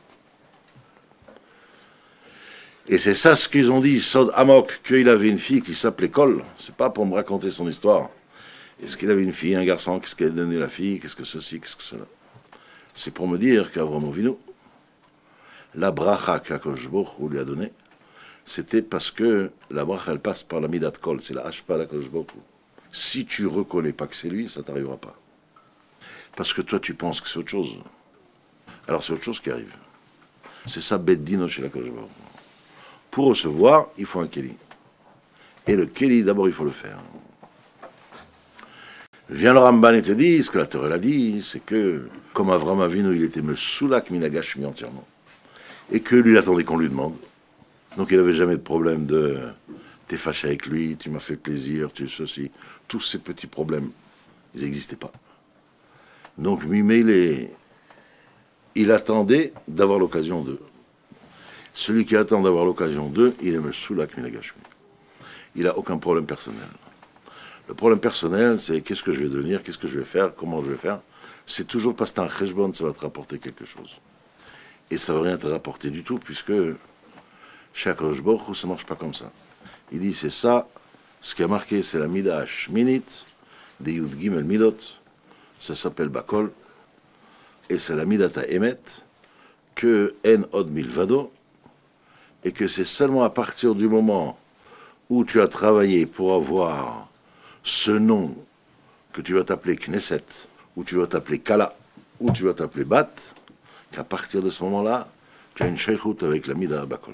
Et c'est ça ce qu'ils ont dit, Sod Amok, qu'il avait une fille qui s'appelait Kol. C'est pas pour me raconter son histoire. Est-ce qu'il avait une fille, un garçon? Qu'est-ce qu'elle a donné la fille? Qu'est-ce que ceci? Qu'est-ce que cela? C'est pour me dire qu'Avraham Avinu, la bracha qu'Akadosh Baruch Hu lui a donnée, c'était parce que la bracha, elle passe par la mida de Kol. C'est la hashpa d'Akadosh Baruch Hu. Si tu reconnais pas que c'est lui, ça t'arrivera pas. Parce que toi, tu penses que c'est autre chose. Alors c'est autre chose qui arrive. C'est ça, Beddino chez la Kadosh Baruch Hu. Pour recevoir, il faut un Kéli. Et le Kéli, d'abord, il faut le faire. Vient le Ramban et te dit, ce que la Torah a dit, c'est que, comme Avraham Avinu, il était Mesoulak Minagashmi entièrement, et que lui, il attendait qu'on lui demande. Donc il n'avait jamais de problème de t'es fâché avec lui, tu m'as fait plaisir, tu es ceci. Tous ces petits problèmes, ils n'existaient pas. Donc Mimé, il, est, il attendait d'avoir l'occasion d'eux. Celui qui attend d'avoir l'occasion d'eux, il est Mesoulak Minagashmi. Il n'a aucun problème personnel. Le problème personnel, c'est qu'est-ce que je vais devenir, qu'est-ce que je vais faire, comment je vais faire. C'est toujours parce que t'as un cheshbon, ça va te rapporter quelque chose. Et ça ne va rien te rapporter du tout, puisque chez Akadosh Baruch Hu, ça ne marche pas comme ça. Il dit, c'est ça, ce qui a marqué, c'est la mida shminit, des Yud Gimel Midot, ça s'appelle Bakol, et c'est la mida ta Emet, que En Od Milvado, et que c'est seulement à partir du moment où tu as travaillé pour avoir ce nom que tu vas t'appeler Knesset, où tu vas t'appeler Kala, où tu vas t'appeler Bat, qu'à partir de ce moment-là, tu as une sheikhut avec la mida Bakol.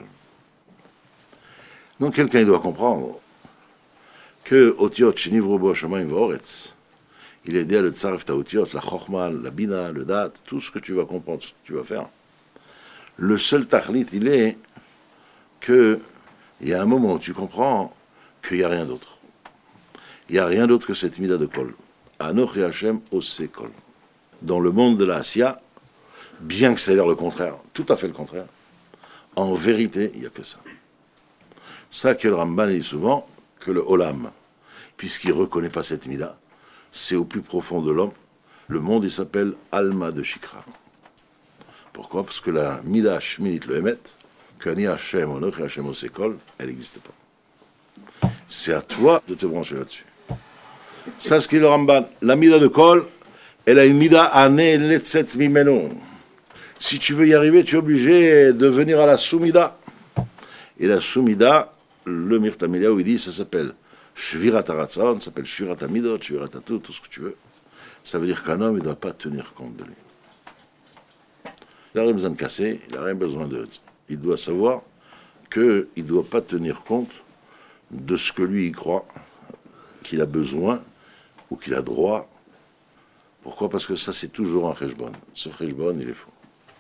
Donc quelqu'un doit comprendre que Otiot, Shinivru Bo Shomayim V'Oretz, il est aidé à le tsaref ta Otiot, la Chochma, la Bina, le Dat, tout ce que tu vas comprendre, ce que tu vas faire. Le seul tachlit, il est qu'il y a un moment où tu comprends qu'il n'y a rien d'autre. Il n'y a rien d'autre que cette mida de Kol. Anoch et Hashem Ose Kol. Dans le monde de la Asiya, bien que ça ait l'air le contraire, tout à fait le contraire, en vérité, il n'y a que ça. Ça que le Ramban dit souvent, que le Olam, puisqu'il ne reconnaît pas cette mida, c'est au plus profond de l'homme. Le monde, il s'appelle Alma de Shikra. Pourquoi? Parce que la mida shminit le Emet, Kani Hashem, Onoch Hashem Osekol, elle n'existe pas. C'est à toi de te brancher là-dessus. Ça, ce qui est le Ramban. La mida de Kol, elle a une mida ane letzet mimeno. Si tu veux y arriver, tu es obligé de venir à la soumida. Et la soumida, le Mirtamiliah, où il dit, ça s'appelle Shvirat Haratzon, ça s'appelle Shvirat Hamidot, Shvirat Hatout, tout ce que tu veux. Ça veut dire qu'un homme, il ne doit pas tenir compte de lui. Il n'a rien besoin de casser, il n'a rien besoin de... Il doit savoir qu'il ne doit pas tenir compte de ce que lui, il croit, qu'il a besoin ou qu'il a droit. Pourquoi? Parce que ça, c'est toujours un cheshbon. Ce cheshbon, il est faux.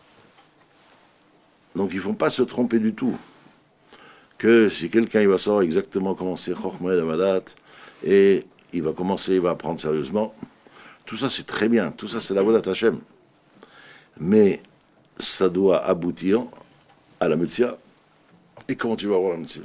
Donc, il ne faut pas se tromper du tout. Que si quelqu'un il va savoir exactement comment c'est Chochma et Amadat, et il va commencer, il va apprendre sérieusement, tout ça, c'est très bien. Tout ça, c'est la Vodat Hashem. Mais ça doit aboutir à la Metzia. Et comment tu vas avoir la Metzia?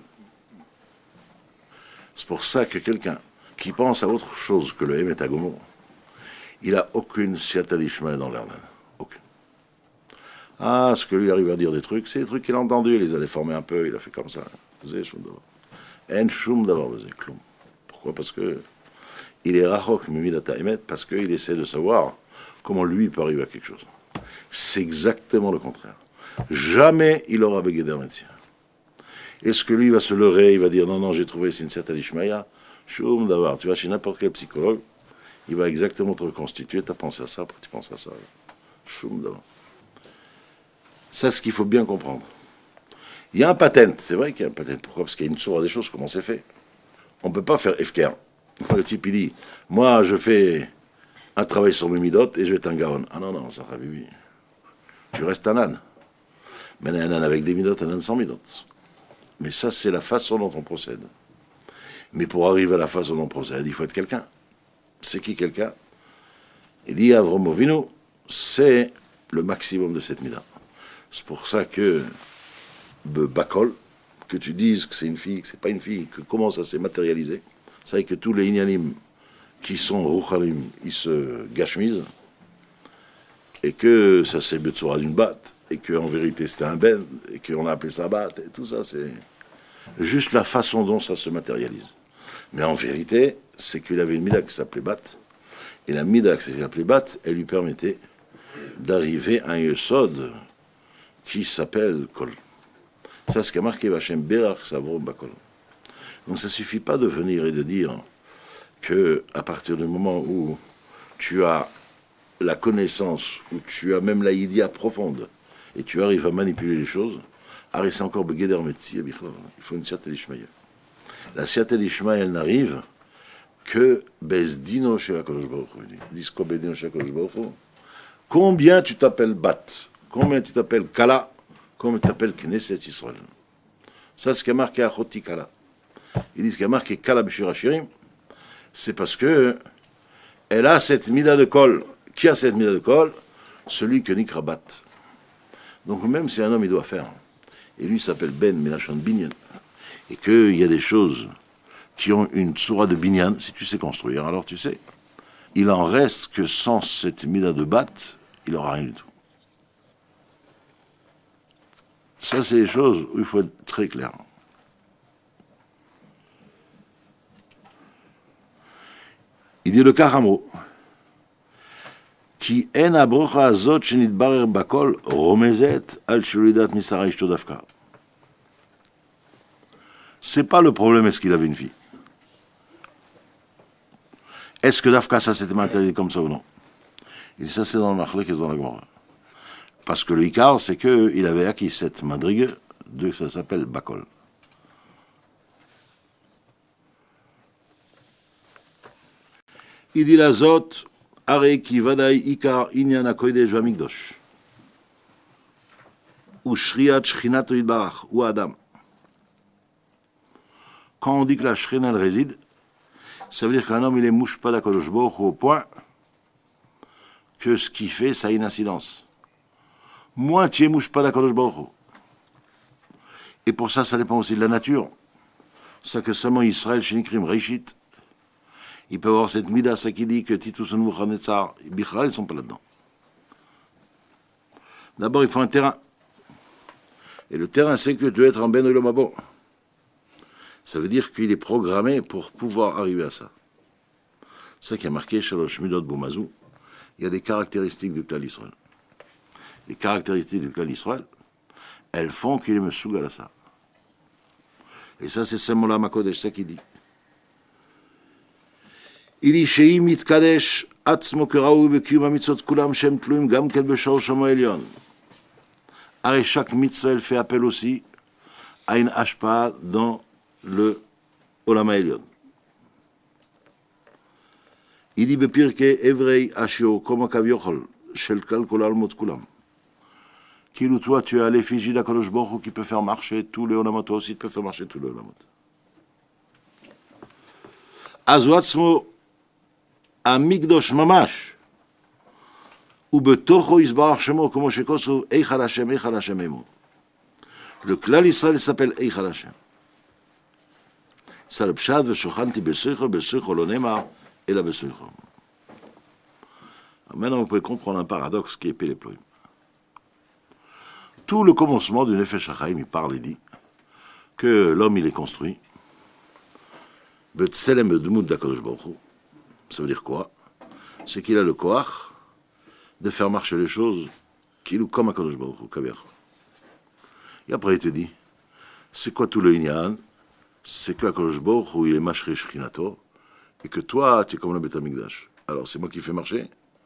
C'est pour ça que quelqu'un qui pense à autre chose que le Emet Hagomo, il n'a aucune Siyata d'Ishmael dans l'Ernan. Aucune. Ah, ce que lui arrive à dire des trucs, c'est des trucs qu'il a entendus, il les a déformés un peu, il a fait comme ça. En shum d'avoir kloum. Pourquoi? Parce que il est rachok mimidata emet, parce qu'il essaie de savoir comment lui peut arriver à quelque chose. C'est exactement le contraire. Jamais il aura begeder Metzia. Est-ce que lui va se leurrer, il va dire non, non, j'ai trouvé Sincet Alishmaïa? Choum d'avoir. Tu vas chez n'importe quel psychologue, il va exactement te reconstituer. Tu as pensé à ça, pourquoi tu penses à ça. Choum d'avoir. C'est ce qu'il faut bien comprendre. Il y a un patent, c'est vrai qu'il y a un patent. Pourquoi? Parce qu'il y a une source des choses, comment c'est fait. On ne peut pas faire F K. Le type, il dit, moi, je fais un travail sur mes midotes et je vais être un gaon. Ah non, non, ça va, oui. Tu restes un âne. Mais un âne avec des midotes, un âne sans midotes. Mais ça, c'est la façon dont on procède. Mais pour arriver à la façon dont on procède, il faut être quelqu'un. C'est qui quelqu'un? Il dit, Avram Avinu, c'est le maximum de cette mida. C'est pour ça que Bakol, que tu dises que c'est une fille, que c'est pas une fille, que comment ça s'est matérialisé, c'est vrai que tous les inyanim qui sont rouchalim, ils se gashmisent, et que ça s'est betsura d'une batte, et qu'en vérité c'était un ben, et qu'on a appelé ça batte, et tout ça, c'est juste la façon dont ça se matérialise. Mais en vérité, c'est qu'il avait une mida qui s'appelait batte, et la mida qui s'appelait batte, elle lui permettait d'arriver à un yesod qui s'appelle kol. C'est ce qu'a marqué Vachem Berach Savrom Bakol. Donc ça ne suffit pas de venir et de dire que à partir du moment où tu as la connaissance, où tu as même la idée profonde, et tu arrives à manipuler les choses, arrête c'est encore Begeder Metzi, il faut une Siyata d'Ishmael. La Siyata d'Ishmael elle n'arrive que Bezdino chez la Kadosh Baruch Hu. Ils disent quoi Bezdino chez la Kadosh Baruch Hu? Combien tu t'appelles Bat? Combien tu t'appelles Kala? Combien tu t'appelles Knesset Israël? Ça, c'est ce qui a marqué à Choti Kala. Ils disent qu'il y a marqué Kala B'Shir Hashirim, c'est parce que elle a cette mida de kol. Qui a cette mida de kol? Celui que Nikra Bat. Donc même si un homme il doit faire, et lui s'appelle Ben Melachon Binyan, et qu'il y a des choses qui ont une tsura de Binyan, si tu sais construire, alors tu sais. Il en reste que sans cette mida de Bat, il n'aura rien du tout. Ça, c'est les choses où il faut être très clair. Il dit le Karamo, qui en abrocha azot shenitbarer bakol romezet al shelidat misara ishto dafka. C'est pas le problème, est-ce qu'il avait une fille? Est-ce que dafka ça s'était matérialisé comme ça ou non? Il dit ça c'est dans le Machlek et dans la Gemara. Parce que le Ikar, c'est qu'il avait acquis cette madrigue de ça s'appelle bakol. Il dit la zot, areki vadaï ikar inyan akodesh vamikdosh. Ou shriat shchinato yitbarach, ou adam. Quand on dit que la shrina elle réside, ça veut dire qu'un homme il est mouche pas d'Akadosh Baruch Hu au point que ce qu'il fait, ça a une incidence. Moins tu es mouche pas d'Akadosh Baruch Hu. Et pour ça, ça dépend aussi de la nature. C'est que seulement Israël, chez Nikrim, Reishit, il peut avoir cette mida, ça qui dit que Titus Nebuchadnezzar, Bichlal, ils ne sont pas là-dedans. D'abord, il faut un terrain. Et le terrain, c'est que tu dois être en Ben Olam Haba. Ça veut dire qu'il est programmé pour pouvoir arriver à ça. C'est ça qui a marqué Shalosh Midot Boumazou. Il y a des caractéristiques du clan Israël. Les caractéristiques du clan Israël, elles font qu'il est mesougal à ça. Et ça, c'est Semola Makodesh, ça qui dit. Il dit Shei mitkadesh atzmo keraou bekiyum hamitzvot kulam shem tluim gam kel beshor shamo elyon. Arrêt chaque mitzvah fait appel aussi à une hashpa dans le Olam Elyon. Il dit bepirke evrei ashio comme kavyochol shel kal kol almot kulam. Qu'il ou toi tu as l'effigie d'Akadosh Baruch Hu qui peut faire marcher tous les olamot, toi aussi tu peux faire marcher tous les olamot. Azwatzmo המקדוש ממש, ובתוכו יסברך שמו, כמו שכוסו, איכל השם, איכל השם אמו. Le klal Israël s'appelle Eichal Hashem. Ça le pshat, ושוכנתי בסויכו, בסויכו לא נאמר, אלא בסויכו. Maintenant, vous pouvez comprendre un paradoxe qui est Péleploïm. Tout le commencement du Nefesh HaChaim, il parle et dit que l'homme, il est construit. Betselem Edmut d'Akadosh Baruch Hu. Ça veut dire quoi? C'est qu'il a le koach de faire marcher les choses qu'il ou comme Akadosh Baruch Hu, Kaver. Et après il te dit, c'est quoi tout le inyan? c'est qu'Akadosh Baruch Hu, il est Mashrei Shechinato, et que toi, tu es comme le Beth Amikdash. Alors, c'est moi qui fais marcher.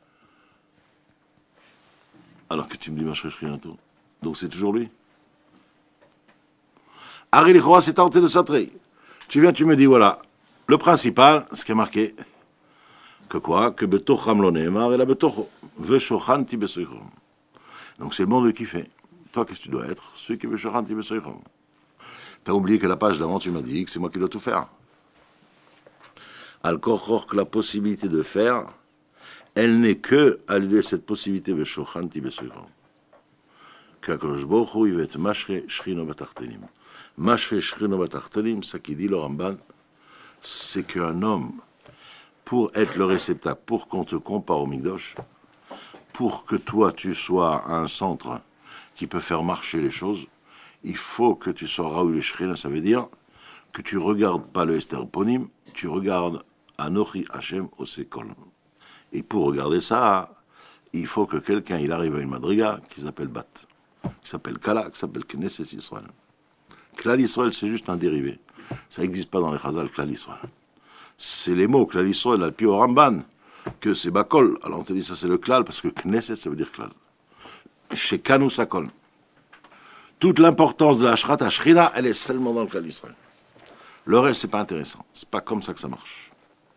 Alors que tu me dis Mashrei Shechinato. Donc, c'est toujours lui. Ari Lichora, c'est tenté de s'attrer. Tu viens, tu me dis, voilà, le principal, ce qui est marqué, que quoi? Que Betocham lo ne'emar, et la Betocho. Veshochanti besoichom. Donc, c'est le monde qui fait. Toi, qu'est-ce que tu dois être? Celui qui veut Shochanti besoichom. T'as oublié que la page d'avant, tu m'as dit que c'est moi qui dois tout faire. Alors que la possibilité de faire, elle n'est que à lui cette possibilité de Shochanti besoichom. Qu'Akadosh Baruch Hu, il va être Mashrei Shechino Batartenim. Mashrei Shechino Batartenim, ça qui dit le Ramban, c'est qu'un homme, pour être le réceptacle, pour qu'on te compare au Mikdosh, pour que toi tu sois un centre qui peut faire marcher les choses, il faut que tu sois Raoul Shechina, ça veut dire que tu ne regardes pas le Esther Ponim, tu regardes Anochi Hashem Osekol. Et pour regarder ça, il faut que quelqu'un il arrive à une madriga qui s'appelle Bat, qui s'appelle Kala, qui s'appelle Knesset Israël. Klal Israël, c'est juste un dérivé. Ça n'existe pas dans les Chazal, Klal Israël. C'est les mots, Klal Israël, al-pi au Ramban, que c'est Bakol. Alors on te dit ça c'est le Klal, parce que Knesset, ça veut dire Klal. Chez Kanu Sakol. Toute l'importance de la Shrat Ashchina, elle est seulement dans le Klal Israël. Le reste, c'est pas intéressant. C'est pas comme ça que ça marche.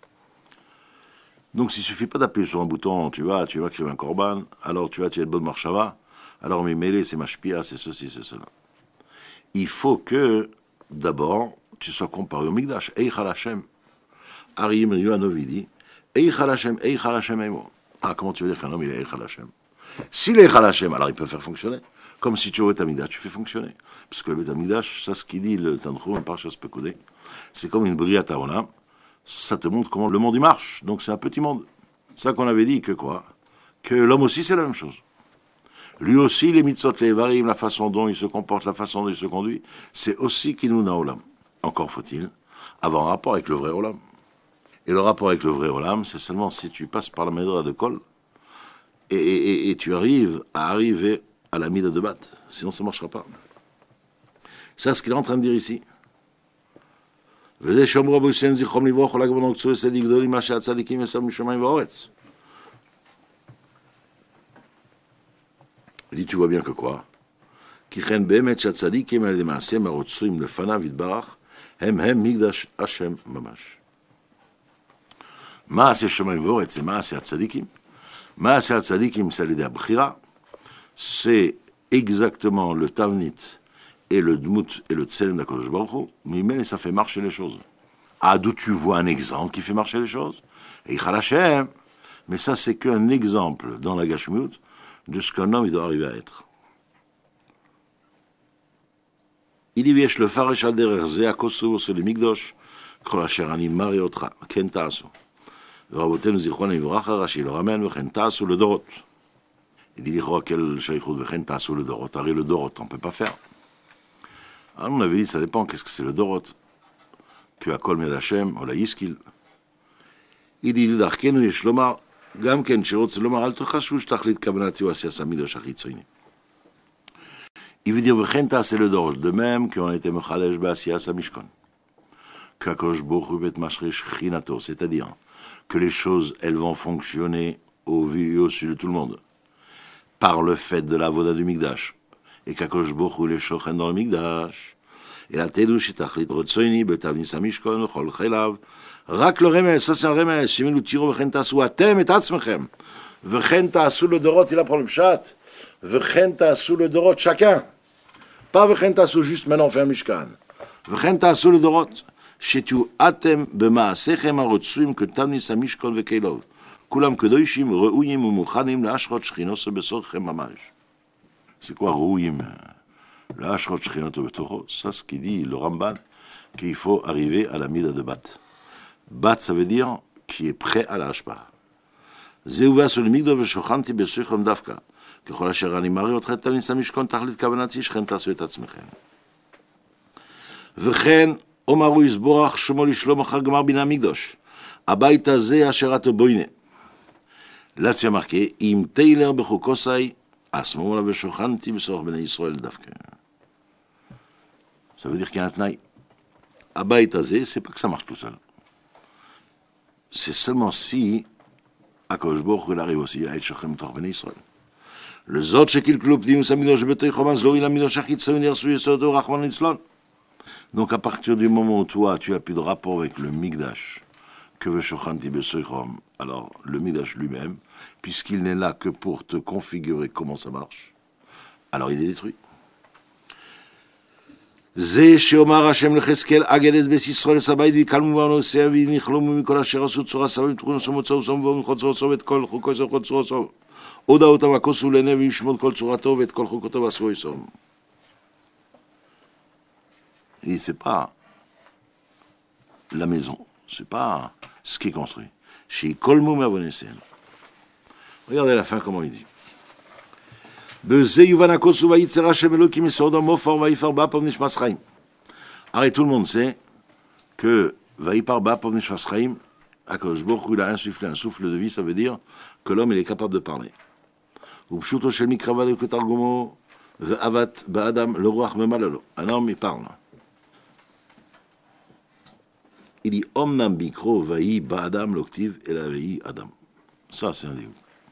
Donc, s'il suffit pas d'appuyer sur un bouton, tu vas, tu vas créer un korban, alors tu vas, tu as une bonne marchava, alors mes mêlés, c'est mashpia, c'est ceci, c'est cela. Il faut que, d'abord, tu sois comparé au Mikdash. Eichal Hashem. Arim Yohannovi dit, Eichal Hashem, Eichal Hashem Emo. Ah, comment tu veux dire qu'un homme, il est Eichal Hashem? S'il est Eichal Hashem, alors il peut faire fonctionner. Comme si tu es au Beth Amikdash, tu fais fonctionner. Parce que le Beth Amikdash, ça, ce qu'il dit, le Tanchum, Parshas Pekodé, c'est comme une Briat Haolam. Ça te montre comment le monde il marche. Donc c'est un petit monde. Ça qu'on avait dit que quoi? Que l'homme aussi c'est la même chose. Lui aussi, les mitzvot, les varim, la façon dont il se comporte, la façon dont il se conduit, c'est aussi Kinuna Olam. Encore faut-il avoir un rapport avec le vrai Olam. Et le rapport avec le vrai Olam, c'est seulement si tu passes par la Médra de Kol et, et, et, et tu arrives à arriver à la Mida de Bat. Sinon ça ne marchera pas. C'est ce qu'il est en train de dire ici. וזה שאומרו רבי יוסן זכרם לברוך עולה גבונו קצוי צדיק גדולים מה שהצדיקים יסוד משמיים ואורץ. Il dit, tu vois bien que quoi? כי כן באמת שהצדיקים האלה למעשה הרצויים לפניו יתברך הם הם מקדש השם ממש. מעשה שמיים ואורץ זה מעשה הצדיקים. מעשה הצדיקים c'est על ידי הבחירה. C'est exactement le tavnit et le dmout et le tselem d'Akadosh Baruch Hu, mais ça fait marcher les choses. Ah, d'où tu vois un exemple qui fait marcher les choses? Et Eichal Hashem, mais ça c'est qu'un exemple dans la Gashmiut de ce qu'un homme il doit arriver à être. Il dit, ויש לפרש על דרך זה הכוסו של המקדוש, כל אשר אני מראה אותך, כן תעשו. ורבותינו זיכרונם לברכה, רש"י לרמן, וכן תעשו לדורות. Il dit, לכאורה, quel שייכות וכן תעשו לדורות? הרי לדורות, on ne peut pas faire. Alors on avait dit, ça dépend, qu'est-ce que c'est le Dorot? Que à Kol Med Hashem, ou la Yiskil. Il dit, d'Arkenu yesh lomar, gam ken shirot se lomar, al tochashu shtachlit kavanati ou asiyas amidosh achitzoini. Il veut dire, v'chenta c'est le Dorot, de même qu'on était mechadesh ba'asiyas amishkon. Que Akadosh Baruch Hu bet mashrei shechinato, c'est-à-dire que les choses, elles vont fonctionner au vu et au su de tout le monde. Par le fait de la voda du Mikdash. Et qu'Akadosh Baruch Hu les shochen dans le Mikdash. Et la tedouche tachlit rotzoini betavnis amishkon chol chelav. Rak le remez, ça c'est un remez. Shemelu tiro v'chen ta'asu atem et atzmechem. V'chen ta'asu le dorot, il apprend le pshat. V'chen ta'asu le dorot chacun. Pas v'chen ta'asu juste maintenant on fait un mishkan. V'chen ta'asu le dorot. Shetu atem b'maasechem arotzuim que tavnis amishkon v'keilov. Kulam kedoishim reuyim umuchanim la'ashrot shchinos besorchem mamaj. C'est quoi Rouim? Le Ashrot Shechinato Betoro, ça ce qui dit le Ramban, qu'il faut arriver à la Mida de Bat. Bat, ça veut dire qui est prêt à la Hashpa. Zeuva sur le Migdo Beshochanti Besuchom Davka. Que Chol Asher Ani Mari Otchet Tavin Samishkon Tachlit Kavanati Shchen Tasu Et Atzmechem. V'chen Omaru Yisborach Shemo Lishlom Achar Gemar Bina Migdosh. Abayt Hazeh Asher Ato Boine. Là tu as marqué Im Teiler Bechukosai. À ce moment-là, ça veut dire qu'il y a un tnaï. Abayit Hazeh, c'est pas que ça marche tout seul. C'est seulement si Akadosh Baruch Hu arrive aussi à être Shochem Torah Bnei Israël. Le Zot Shekil Kluptim Samidosh Betei Chomas Lori Lamidosh Achit Savenir Suye Soto Rachman Litzlon. Donc à partir du moment où toi, tu as plus de rapport avec le Migdash, que veut Shochanti Besoichom, alors le Migdash lui-même, puisqu'il n'est là que pour te configurer comment ça marche, alors il est détruit. זה שאומר השם לחזקאל אגד את בית ישראל לסבית ויקלמו בנושא ונכלמו מכל אשר עשו צורה סבית ותכון עשו מוצאו וסום ומכל צורה סוב את כל חוקו עשו כל צורה סוב עוד אותם הכוסו לעיני וישמוד כל צורתו ואת כל חוקותיו עשו יסום. Et c'est pas la maison, c'est pas ce qui est construit. Chez Kolmou Mavonesien. Regardez la fin comment il dit. Arrête, tout le monde sait que Vaïpar Ba Pov Nishmas Chaim, Akadosh Baruch Hu, il a insufflé un souffle de vie, ça veut dire que l'homme il est capable de parler. Upshuto shel mikrava de ketargomo ve'avat ba'adam le ruach memalalo. Un homme il parle. Il dit omnam mikro vaï ba'adam l'octive et la vaï adam. Ça c'est un diou.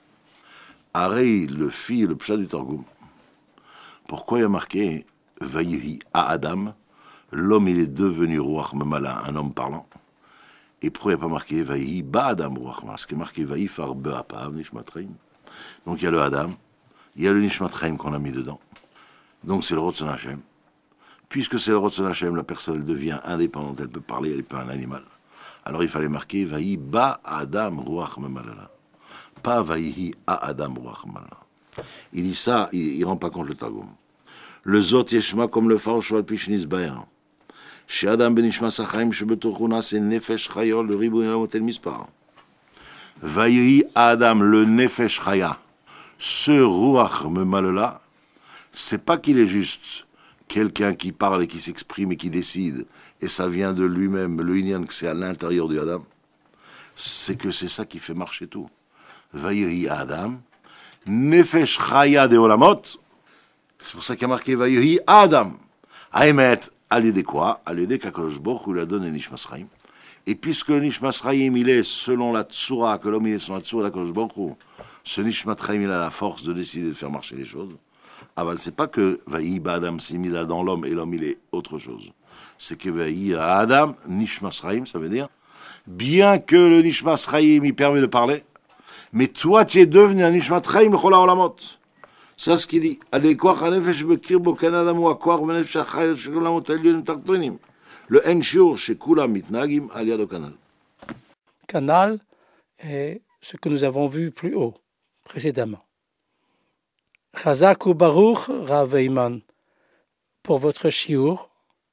Arrête le fi le pshat du Targum. Pourquoi il y a marqué vaïhi à Adam? L'homme il est devenu ruach memala, un homme parlant. Et pourquoi il n'y a pas marqué vaïhi ba Adam ruach memala? Ce qui est marqué vaïhi far be'apav nishmatreim. Donc il y a le Adam, il y a le nishmatreim qu'on a mis dedans. Donc c'est le Rotzon Hashem. Puisque c'est le Rotzon Hashem, la personne devient indépendante, elle peut parler, elle n'est pas un animal. Alors il fallait marquer vaïhi ba Adam ruach memala. Pas vaïhi à Adam ruach memala. Il dit ça, il ne rend pas compte le Targum. Le Zot Yeshma comme le phare Shoal Pishnis Baer. Chez Adam Benishma Sachaim, Shebetochuna, c'est Nefesh Chayol, le Ribou Motel Mispar. Vaïhi à Adam, le Nefesh Chaya. Ce Ruach Memala, c'est pas qu'il est juste quelqu'un qui parle et qui s'exprime et qui décide, et ça vient de lui-même, le Inyan, que c'est à l'intérieur du Adam. C'est que c'est ça qui fait marcher tout. Vaïhi à Adam. Nefesh Chaya de Olamot, c'est pour ça qu'il y a marqué Vaïhi Adam. Aïmet, à l'idée quoi? À l'idée qu'Akadosh Baruch Hu lui a donné Nishmas Chaim. Et puisque le Nishmas Chaim, il est selon la Tsura, que l'homme il est selon la Tsura d'Akadosh Baruch Hu, ce Nishmas Chaim, il a la force de décider de faire marcher les choses. Aval, c'est pas que Vaïhi Adam s'est mis là dans l'homme et l'homme il est autre chose. C'est que Vaïhi Adam, Nishmas Chaim, ça veut dire, bien que le Nishmas Chaim, il permet de parler, mais toi, tu es devenu un Nishmat Chaim Chola Olamot. C'est ce qu'il dit. Allez, quoi, Hanefesh Bekir Bokanadam ou Akwar Benefesh Achayel Shekolamot Elyon Tartonim. Le Enshur chez Kula Mitnagim Aliad au canal. Canal est ce que nous avons vu plus haut, précédemment. Chazak ou Baruch Rav Eiman. Pour votre shiur,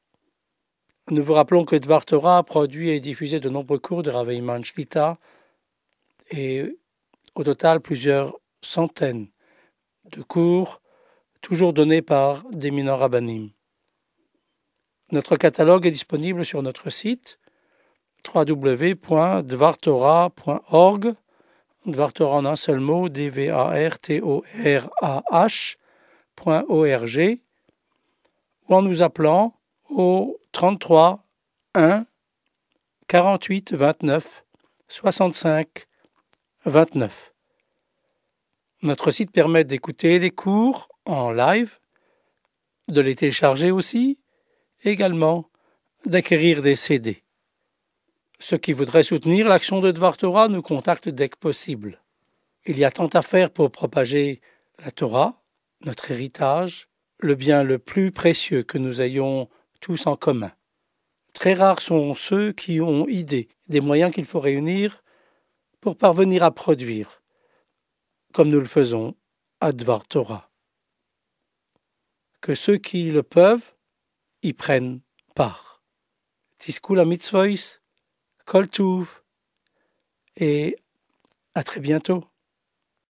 nous vous rappelons que Dvar Torah a produit et diffusé de nombreux cours de Rav Eiman Shlita et au total plusieurs centaines de cours, toujours donnés par d'éminents rabbanim. Notre catalogue est disponible sur notre site w w w point dvartorah point org, Dvar Torah en un seul mot, D V A R T O R A H point org, ou en nous appelant au trente-trois un quarante-huit vingt-neuf soixante-cinq vingt-neuf. Notre site permet d'écouter les cours en live, de les télécharger aussi, également d'acquérir des C D. Ceux qui voudraient soutenir l'action de Dvar Torah nous contactent dès que possible. Il y a tant à faire pour propager la Torah, notre héritage, le bien le plus précieux que nous ayons tous en commun. Très rares sont ceux qui ont idée des moyens qu'il faut réunir pour parvenir à produire, comme nous le faisons à Dvar Torah. Que ceux qui le peuvent y prennent part. Tizku la mitzvos, kol tuv, et à très bientôt.